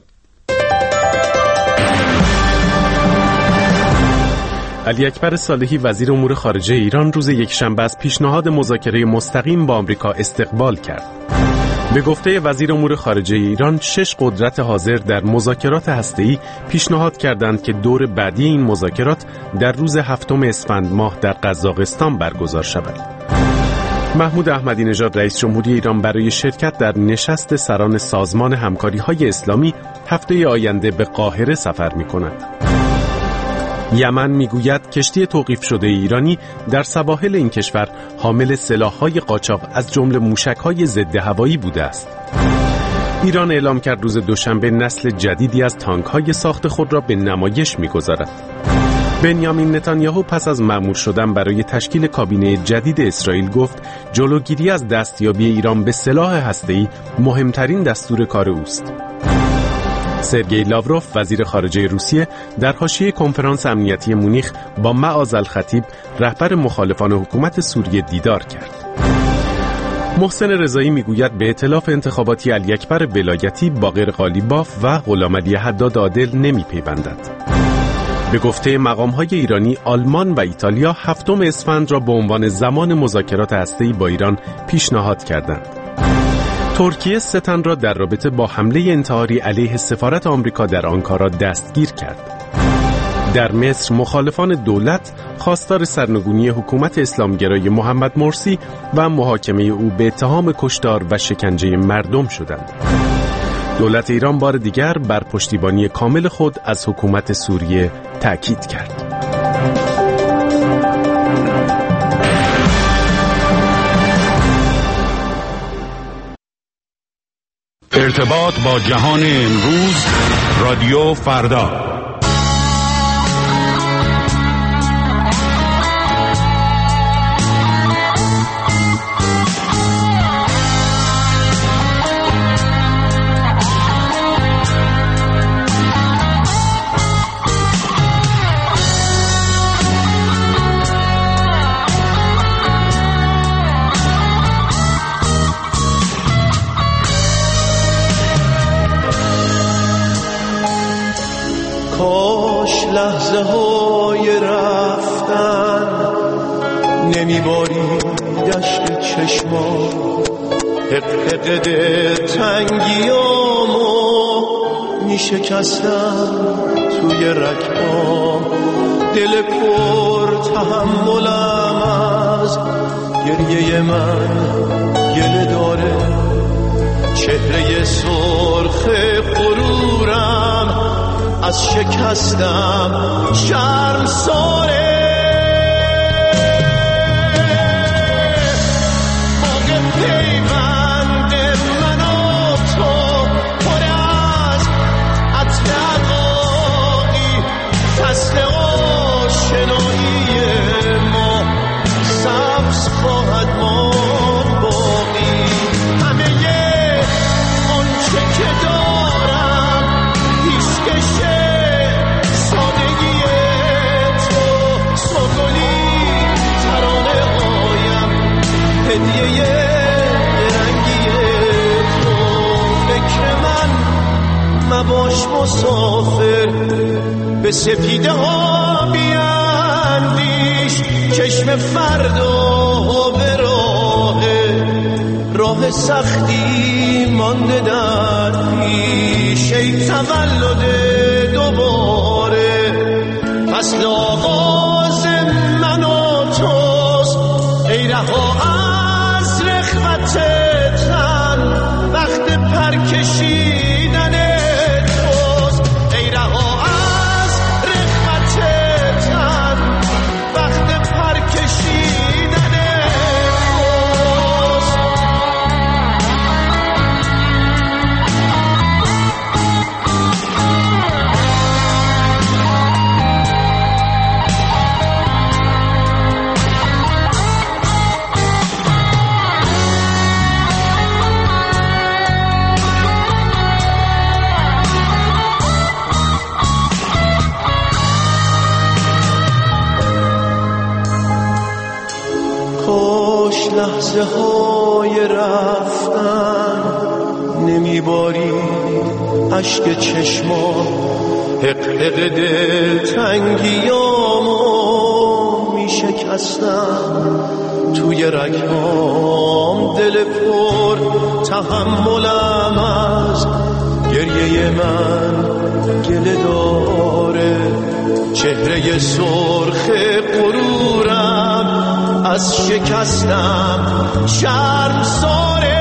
علی اکبر صالحی وزیر امور خارجه ایران روز یکشنبه از پیشنهاد مذاکره مستقیم با آمریکا استقبال کرد. به گفته وزیر امور خارجه ایران، شش قدرت حاضر در مذاکرات هسته‌ای پیشنهاد کردند که دور بعدی این مذاکرات در روز هفتم اسفند ماه در قزاقستان برگزار شود. محمود احمدی نژاد رئیس جمهوری ایران برای شرکت در نشست سران سازمان همکاری‌های اسلامی هفته آینده به قاهره سفر می‌کند. یمن میگوید کشتی توقیف شده ایرانی در سواحل این کشور حامل سلاح‌های قاچاق از جمله موشک‌های ضد هوایی بوده است. ایران اعلام کرد روز دوشنبه نسل جدیدی از تانک‌های ساخت خود را به نمایش می‌گذارد. بنیامین نتانیاهو پس از مأمور شدن برای تشکیل کابینه جدید اسرائیل گفت جلوگیری از دستیابی ایران به سلاح هسته‌ای مهمترین دستور کار اوست. سرگئی لاوروف وزیر خارجه روسیه در حاشیه کنفرانس امنیتی مونیخ با معاذ الخطیب رهبر مخالفان حکومت سوریه دیدار کرد. محسن رضایی میگوید به ائتلاف انتخاباتی علی اکبر ولایتی باقر قالیباف و غلامعلی حداد عادل نمیپیوندد. به گفته مقام‌های ایرانی، آلمان و ایتالیا هفتم اسفند را به عنوان زمان مذاکرات هسته‌ای با ایران پیشنهاد کردند. ترکیه سه تن را در رابطه با حمله انتحاری علیه سفارت آمریکا در آنکارا دستگیر کرد. در مصر مخالفان دولت خواستار سرنگونی حکومت اسلامگرای محمد مرسی و محاکمه او به اتهام کشتار و شکنجه مردم شدند. دولت ایران بار دیگر بر پشتیبانی کامل خود از حکومت سوریه تأکید کرد.
ارتباط با جهان امروز، رادیو فردا.
کاش لحظه های رفتن نمیباری دشت چشما، حقیقت تنگیامو میشکستم توی رکام، دل پر تحملم از گریه من گله داره، چهره سرخ غرورم از شکستم شرم ساره. باغ پیوند من و تو پر از عطر عقاقی، فصل آشنایی ما سبز خواهد ماند باقی. همه آنچه که دارم پیشکش هدیه رنگی تو، فکر من مباش مسافر، به سپیده ها بیاندیش، چشم فردا به راه راه سختی مانده در پیش، ای تولد دوباره فصل آغاز من و توست، ای رها از رخوت تن وقت پر کشیدن توست، ای رها از رخوت تن وقت پر کشیدن توست. کاش لحظه های رفتن نمیبارید اشک چشمان، حق حق دل تنگیامو میشکستم توی رگهام، دل پر تحملم از گریه من گله داره، چهره سرخ غرورم از شکستم شرم ساره.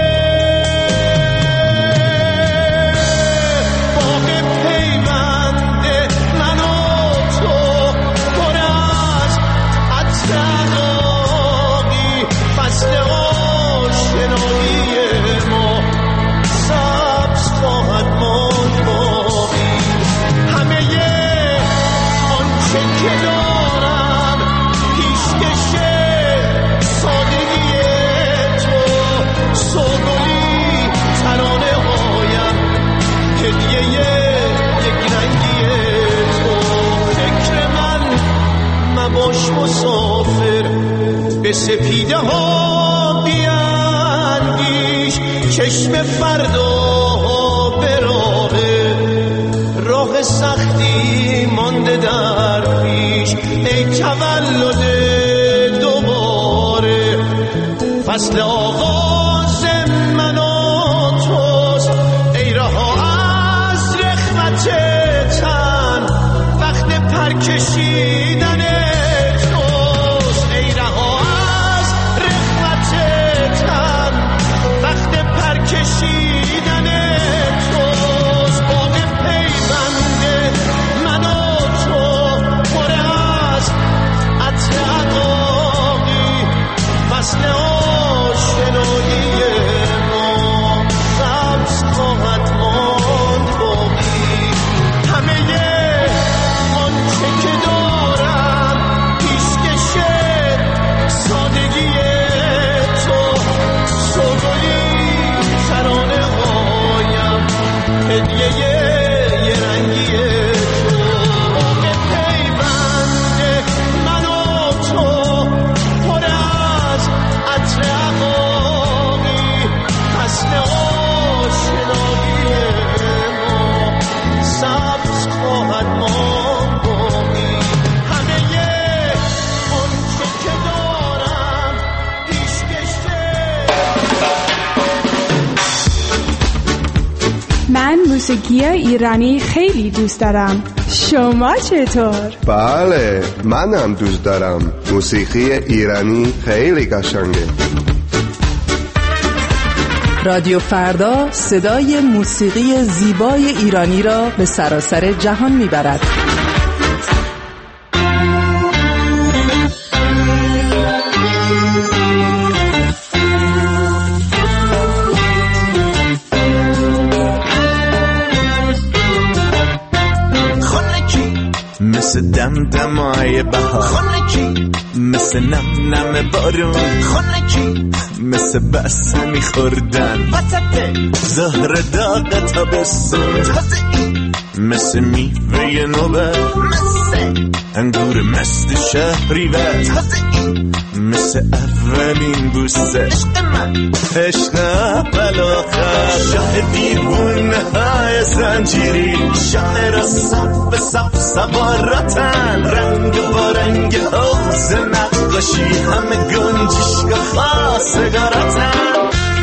باغ پیوند من و تو پر از عطر عقاقی، فصل آشنایی ما سبز خواهد ماند باقی، همه آنچه که دارم پیشکش سادگی تو، سوگلی ترانه هایم هدیه یک رنگی تو، فکر من مباش مسافر به سپیده ها بیاندیش، چشم فردا به راه راه سختی مانده در پیش، ای تولد دوباره فصل آغاز من و توست، ای رها از رخوت تن وقت پر کشیدن توست، ای رها از رخوت تن وقت پر کشیدن توست. باغ پیوند من و تو پر از عطر عقاقی، فصل آشنایی ما سبز خواهد ماند باقی، همه آنچه که دارم پیشکش سادگی تو، سوگلی ترانه هایم هدیه یه رنگی تو، باغ پیوند من و تو پر از عطر عقاقی، فصل آشنایی ما سبز خواهد ماند باقی، همه آنچه که دارم پیشکش.
من موسیقی ایرانی خیلی دوست دارم. شما چطور؟
بله، منم دوست دارم. موسیقی ایرانی خیلی قشنگه.
رادیو فردا صدای موسیقی زیبای ایرانی را به سراسر جهان میبرد.
مثل دمدمای بهار، خونکی مثل نم نم بارون، خونکی مثل بسته میخوردن وسط زهر داغ تابستون، تازه‌ای مثل میوه نوبت، مثل انگور مست شهری و تازه‌ای مثل اولین بوسه. عشق من عشق اول آخر، شاه دیوونه های زنجیری، شاعر صف به صف سوارتن، رنگ با رنگ حوض نقاشی، همه گنجشگاه خواستگارتن.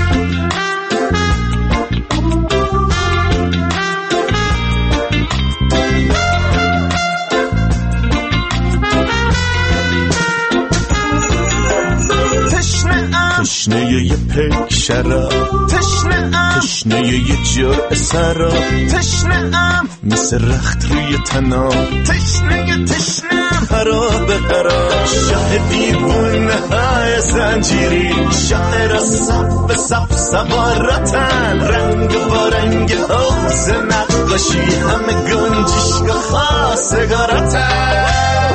تشنه یه پک شراب، تشنه ام تشنه یه جرعه سراب، تشنه ام مثل رخت روی تنام، تشنه تشنه خراب خراب، شاه دیوونه های زنجیری، شاعر صف به صف سوارتن، رنگ با رنگ حوض نقاشی، همه گنجشگاه خواستگارتن.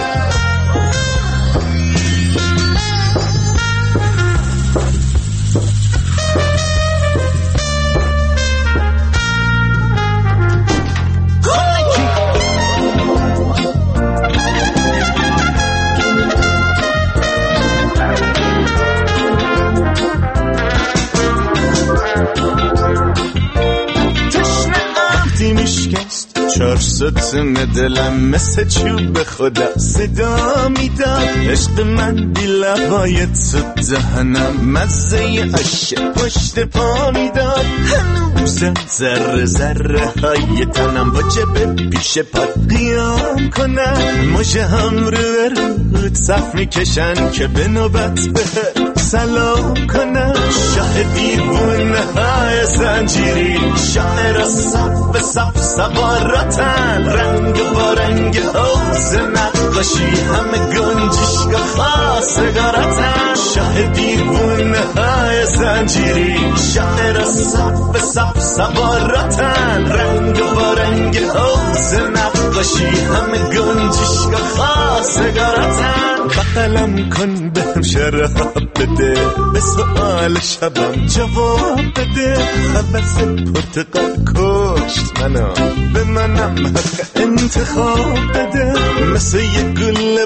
چار ستون دلم مثل چوب خدا صدا میداد، عشق من بی لبای تو دهنم مزه عشق پشت پا میداد، هنوزم ذره ذره های تنم واجب پیش پات قیام کنم، مژه هم رو رو صف میکشن که به نوبت به سلام کنم، شاه دیوونه های زنجیری، شاعر صف به صف سوارتن، رنگ با رنگ حوض نقاشی، همه گنجشگاه خواستگارتن، شاه دیوونه های زنجیری، شاعر صف به صف سوارتن، رنگ با رنگ حوض نقاشی، همه گنجشگاه خواستگارتن. بغلم کن بهم شراب بده، به سؤال شبم جواب بده، حوض پرتقال کشت منو، به منم حق انتخاب بده، مثل یه گل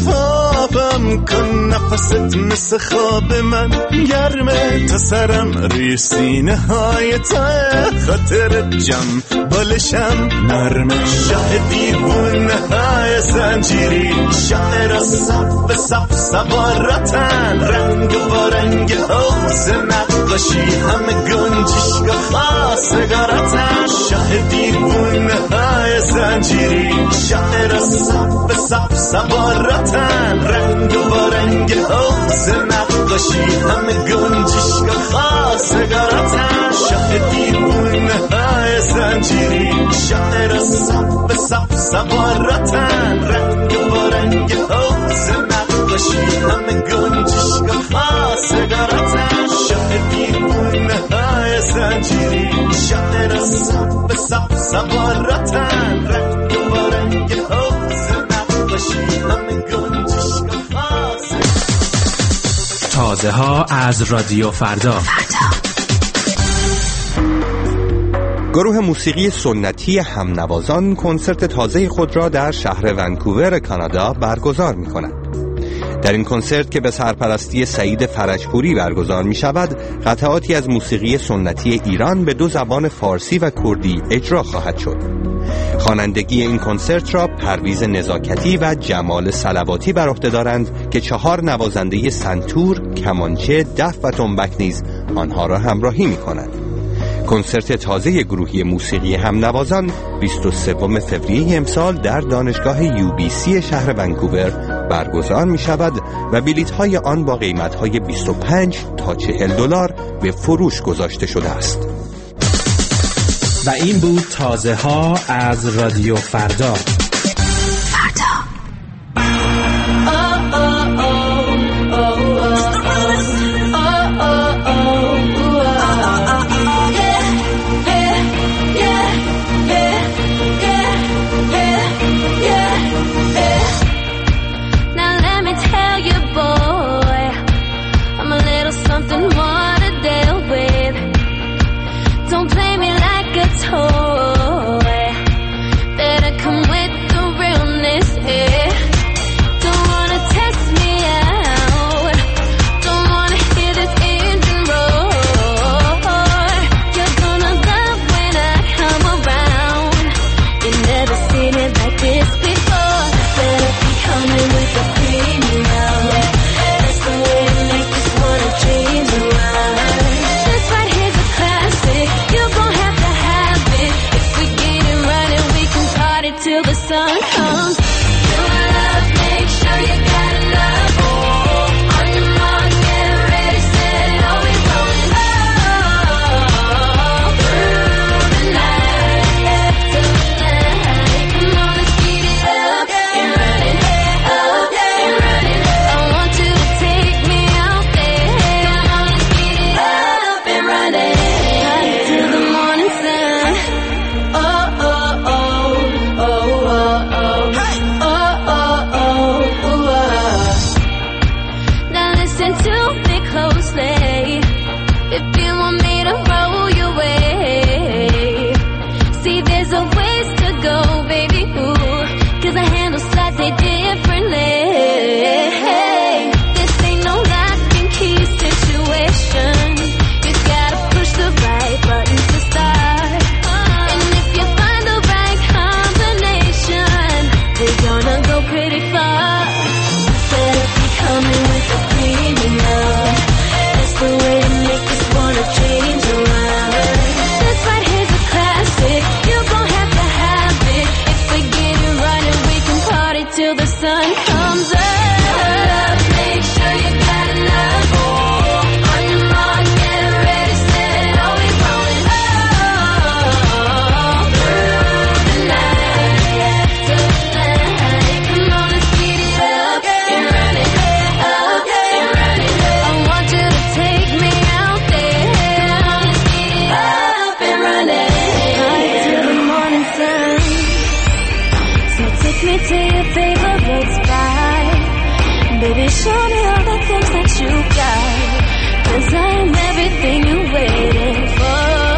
برفابم کن، نفست مثل خواب من گرمه، تا سرم روی سینه های تاه، خاطر جم بالشم نرمه، شاه دیوونه های زنجیری، شاعر صف به صف سوارتن، رنگ با رنگ حوض نقاشی، همه گنجشگاه خواستگارتن، شاه دیوونه های زنجیری، شاعر صف به صف سوارتن، رنگ با رنگ حوض نقاشی، همه گنجشگاه خواستگارتن، شاه دیوونه های زنجیری، شاعر صف به صف سوارتن، رنگ با رنگ حوض نقاشی، همه گنجشگاه خواستگارتن، شاه دیوونه های زنجیری، شاعر صف به صف سوارتن، رنگ با رنگ حوض نقاشی، همه گنجشگاه خواستگارتن.
تازه ها از رادیو فردا.
گروه موسیقی سنتی همنوازان کنسرت تازه خود را در شهر ونکوور کانادا برگزار می کند. در این کنسرت که به سرپرستی سعید فرجپوری برگزار می شود، قطعاتی از موسیقی سنتی ایران به دو زبان فارسی و کردی اجرا خواهد شد. خوانندگی این کنسرت را پرویز نزاکتی و جمال صلواتی بر عهده دارند که چهار نوازنده سنتور، کمانچه، دف و تنبک نیز آنها را همراهی می کنند. کنسرت تازه گروهی موسیقی همنوازان بیست و سوم فوریه امسال در دانشگاه یو بی سی شهر ونکوور برگزار می شود و بلیط های آن با قیمت های بیست و پنج تا چهل دلار به فروش گذاشته شده است.
و این بود تازه ها از رادیو فردا.
Don't play me like a toy. Better come with show me all the things that you got, 'cause I'm everything you're waiting for.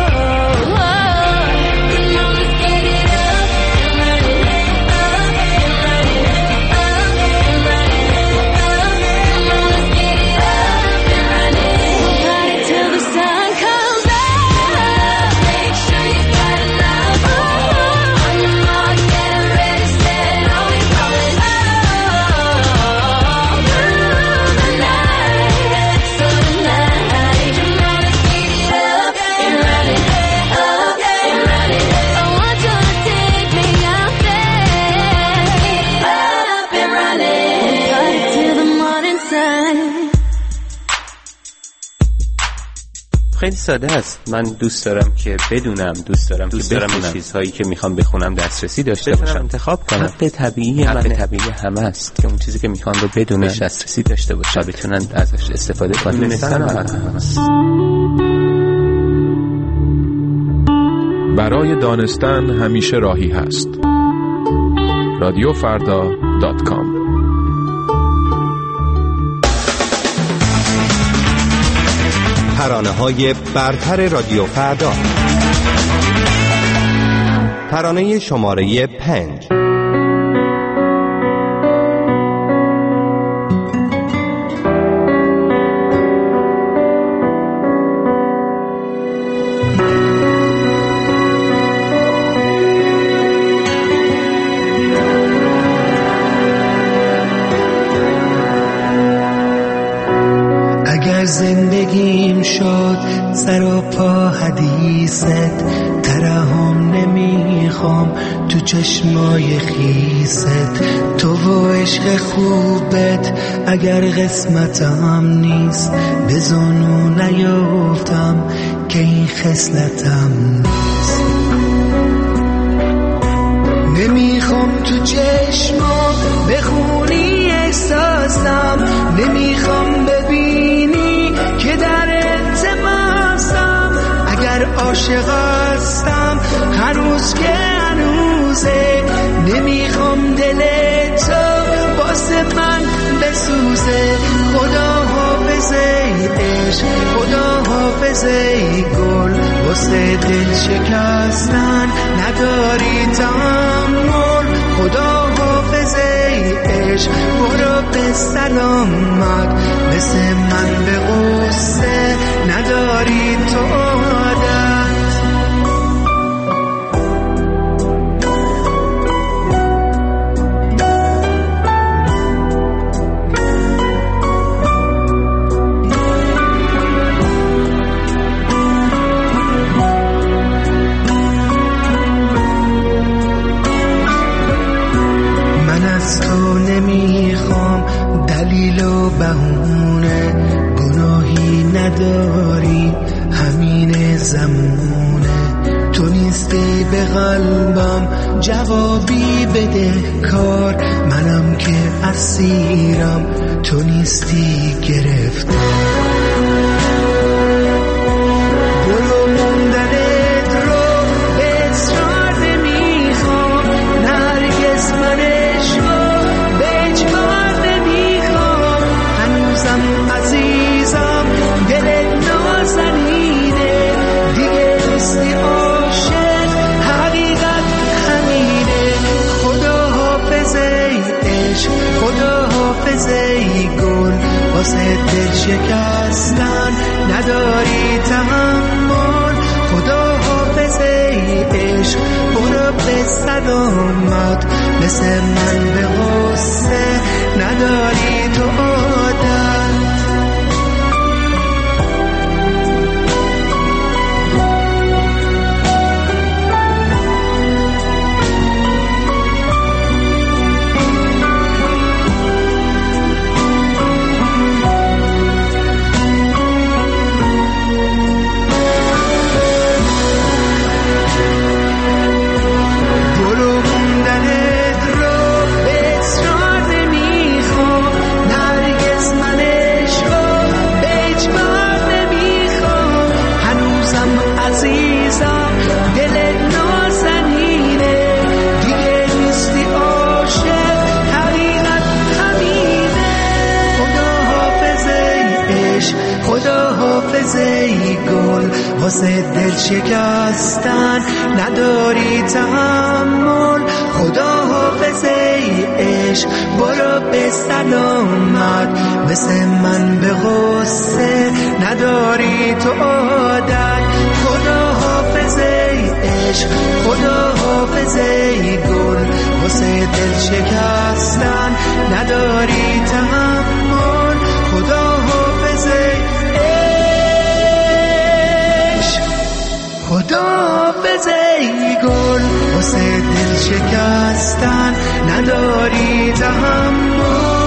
خیلی ساده است. من دوست دارم که بدونم، دوست دارم دوست که بخونم چیزهایی که میخوام بخونم دسترسی داشته باشم، انتخاب کنم. حق طبیعی حق طبیعی همه است که اون چیزی که میخوان رو بدونن، دسترسی داشته باشن، بتونن ازش استفاده کنن. دونستن هست.
برای دانستن همیشه راهی هست. رادیو فردا دات کام.
ترانه‌های برتر رادیو فردا. ترانه شماره پنج.
زندگیم شد سر و پا حدیثت، ترحم نمیخوام تو چشمای خیست، تو و عشق خوبت اگر قسمتم نیست، به زنو نیفتم که این خصلتم نیست. نمیخوام تو چشما بخونی احساسم، نمیخوام ببینی که در التماسم، اگر عاشق هستم هنوز که هنوزه، نمیخوام دل تو واسه من بسوزه. خدا حافظه عشق، خدا حافظه گل، واسه دل شکستن نداری تحمل. خدا حافظه عشق، برو به سلامت، مثل من به غصه نداری تو عادت. بهونه گناهی نداری، همین زمونه. تو نیستی به قلبم جوابی بده کار، منم که اسیرم تو نیستی گرفتار. برو موندنت رو به اصرار نمیخوام، نرگس من عشقو به اجبار نمیخوام. هنوزم عزیزم دلت نازنینه، دیگه نیستی عاشق، حقیقت همینه. خدا حافظه عشق، خدا حافظه گل، واسه دل شکستن نداری تحمل. خدا حافظه عشق، برو به سلامت، مثل من به غصه نداری تو عادت. برو موندنت رو به اصرار نمیخوام، واسه دل شکستن نداری تحمل. خدا حافظ ای عشق برو به سلامت، مثل من به غصه نداری تو عادت. خدا حافظ ای عشق، خدا حافظ ای گل، واسه دل شکستن نداری تحمل. خدا حافظ ای عشق، خدا حافظ ای گل، واسه دل شکستن نداری تحمل.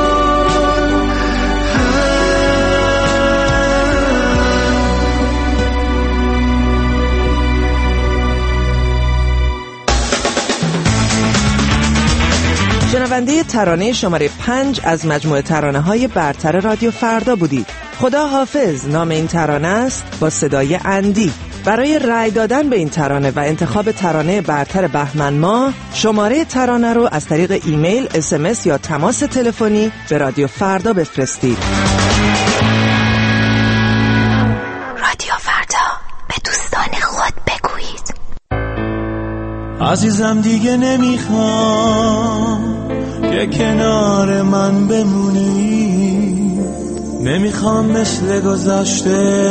شنونده ترانه شماره پنج از مجموعه ترانه های برتر رادیو فردا بودید. خدا حافظ نام این ترانه است با صدای اندی. برای رأی دادن به این ترانه و انتخاب ترانه برتر بهمن ماه، شماره ترانه رو از طریق ایمیل، اس ام اس یا تماس تلفنی به رادیو فردا بفرستید.
رادیو فردا، به دوستان خود بگویید.
عزیزم دیگه نمیخوام که کنار من بمونی، نمیخوام مثل گذشته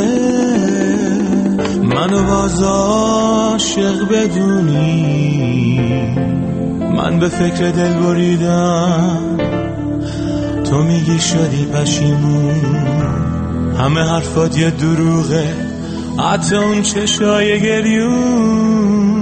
منو باز عاشق بدونی. من به فکر دل بریدم، تو میگی شدی پشیمون. همه حرفات یه دروغه، حتی اون چشای گریون.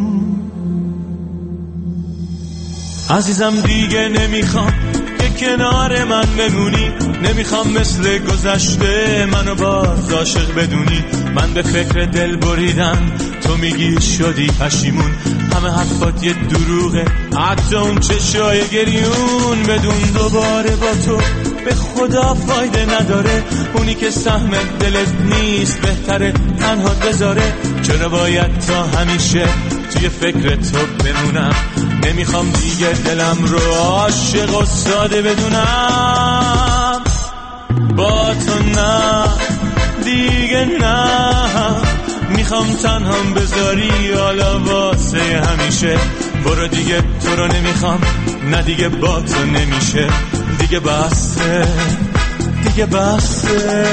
عزیزم دیگه نمیخوام که کنار من بمونی، نمیخوام مثل گذشته منو باز عاشق بدونی. من به فکر دل بریدم، تو میگی شدی پشیمون. همه حرفات یه دروغه، حتی اون چشای گریون. بدون دوباره با تو به خدا فایده نداره، اونی که سهم دلت نیست بهتره تنها بذاره. چرا باید تا همیشه توی فکر تو بمونم؟ نمیخوام دیگه دلم رو عاشق و ساده بدونم. با تو نه دیگه نه، میخوام تنهام بذاری حالا واسه همیشه. برو دیگه تو رو نمیخوام، نه دیگه با تو نمیشه. دیگه بسه، دیگه بسه.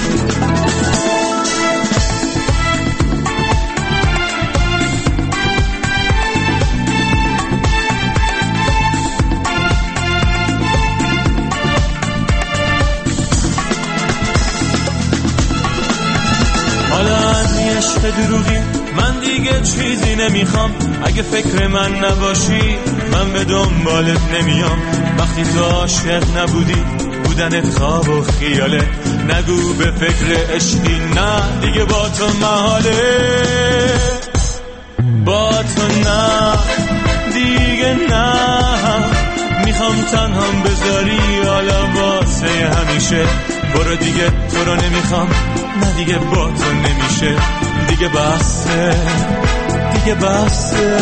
عشق دروغی من دیگه چیزی نمیخوام. اگه فکر من نباشی من به دنبالت نمیام. وقتی تو عاشق نبودی بودنت خواب و خیاله. نگو به فکر عشقی، نه دیگه با تو محاله. با تو نه دیگه نه، میخوام تنهام بذاری حالا واسه همیشه. برو دیگه تو رو نمیخوام، نه دیگه با تو نمیشه. دیگه بسه، دیگه بسه.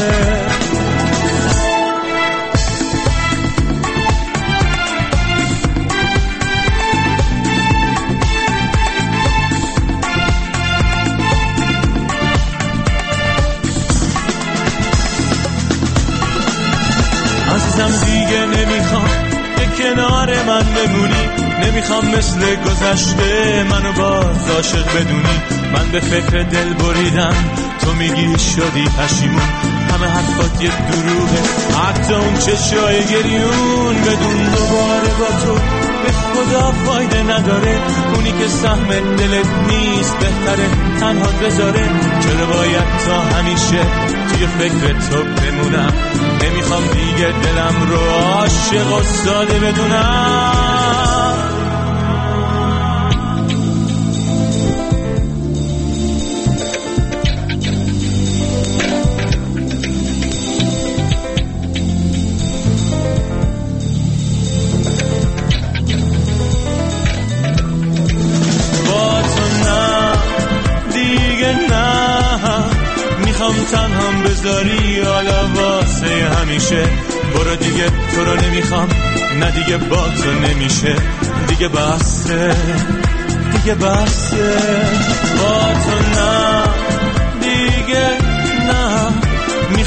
عزیزم دیگه نمیخوام که کنار من بمونی، نمیخوام مثل گذشته منو باز عاشق بدونی. من به فکر دل بریدم، تو میگی شدی پشیمون. همه حرفات یه دروغه، حتی اون چشای گریون. بدون دوباره با تو به خدا فایده نداره، اونی که سهم دلت نیست بهتره تنها بذاره. چرا باید تا همیشه توی فکر تو بمونم؟ نمیخوام دیگه دلم رو عاشق و ساده بدونم. تنهام بذاری حالا واسه همیشه. برو دیگه تو رو نمیخوام، نه دیگه با تو نمیشه. دیگه بسه، دیگه بسه. با تو نه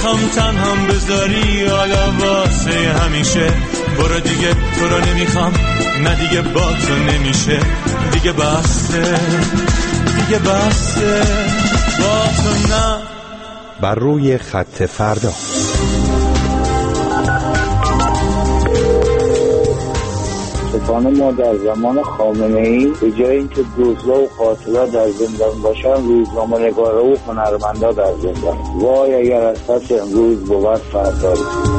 نمیخوام تنهام بذاری حالا واسه همیشه. برو دیگه تو رو نمیخوام، نه دیگه با تو نمیشه. دیگه بسته، دیگه بسته با تو نه.
بر روی خط فردا.
سلطان ما در زمان خامنه‌ای به جای اینکه دزدا و قاتلا در زندان باشن، روزنامه‌نگارا و هنرمندا در زندان. وای اگر از پس امروز بود فردا.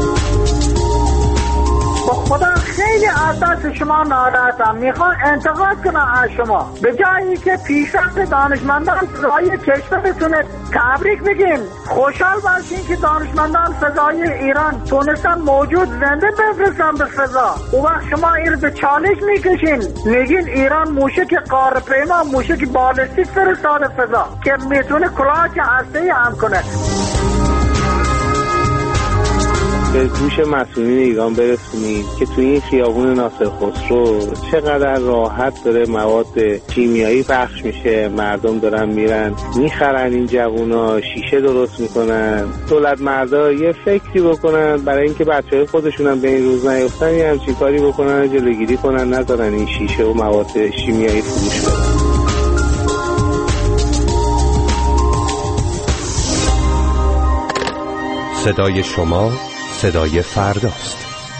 با خدا خیلی از دست شما ناراحتم، میخوام انتقاد کنم از شما. به جایی که پیشرفت دانشمندان فضایی کشورتونه تبریک بگین، خوشحال باشین که دانشمندان فضایی ایران تونستن موجود زنده بفرستن به فضا. اون وقت شما این به چالش میکشین، میگین ایران موشک قاره‌پیما، موشک بالستیک فرستاده فضا که میتونه کلاهک هسته‌ای هم کنه.
به گوش مسئولین ایران برسونید که توی این خیابون ناصر خسرو چقدر راحت داره مواد شیمیایی پخش میشه، مردم دارن میرن میخرن، این جوونا شیشه درست میکنن. دولت مردا یه فکری بکنن برای اینکه بچهای خودشونم به این روز نیفتن، یه همچین کاری بکنن، جلوگیری کنن، نذارن این شیشه و مواد شیمیایی فروش برن.
صدای شما صدای فرداست.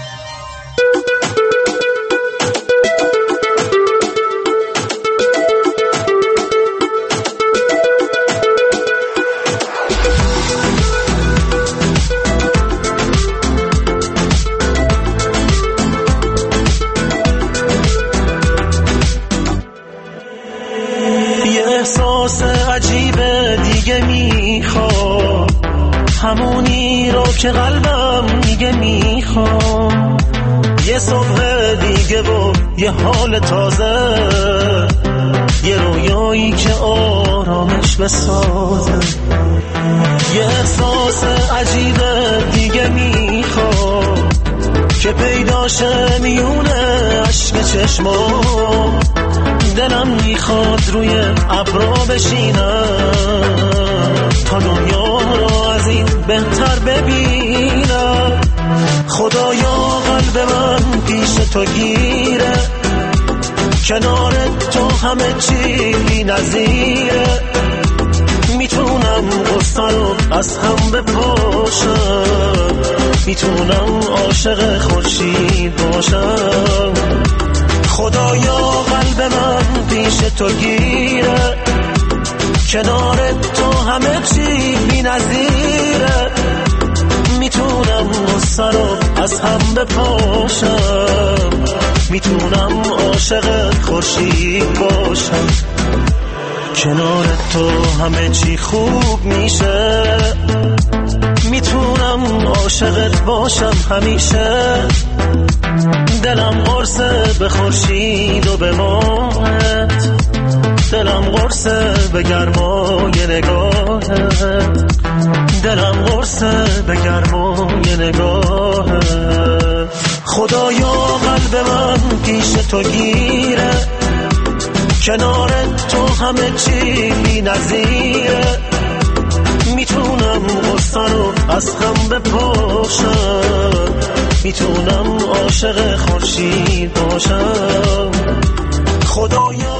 یه احساس عجیبه دیگه میخوام، همونی رو که قلبم میگه میخوام. یه صبح دیگه و یه حال تازه، یه رویایی که آرامش بسازه. یه احساس عجیبه دیگه میخوام که پیداشه میونه عشق چشمام. دلم میخواد روی ابرا بشینم تا دنیا رو از این بهتر ببینم. خدایا قلب من پیش تو گیره، کنار تو همه چی بی نظیره. میتونم غصه رو از هم بپاشم، میتونم عاشق خورشید باشم. خدایا قلب من پیش تو گیره، کنار تو همه چی بی نظیره. میتونم غصه رو از هم بپاشم، میتونم عاشق خورشید باشم. کنار تو همه چی خوب میشه، میتونم عاشقت باشم همیشه. دلم قرصه به خورشید و به ماهت، دلم قرصه به گرمای نگاهت، دلم قرصه به گرمای نگاهت. خدایا قلب من پیش تو گیره، کنار تو همه چی بی نظیره. میتونم غصه رو از هم بپاشم، میتونم عاشق خورشید باشم. خدایا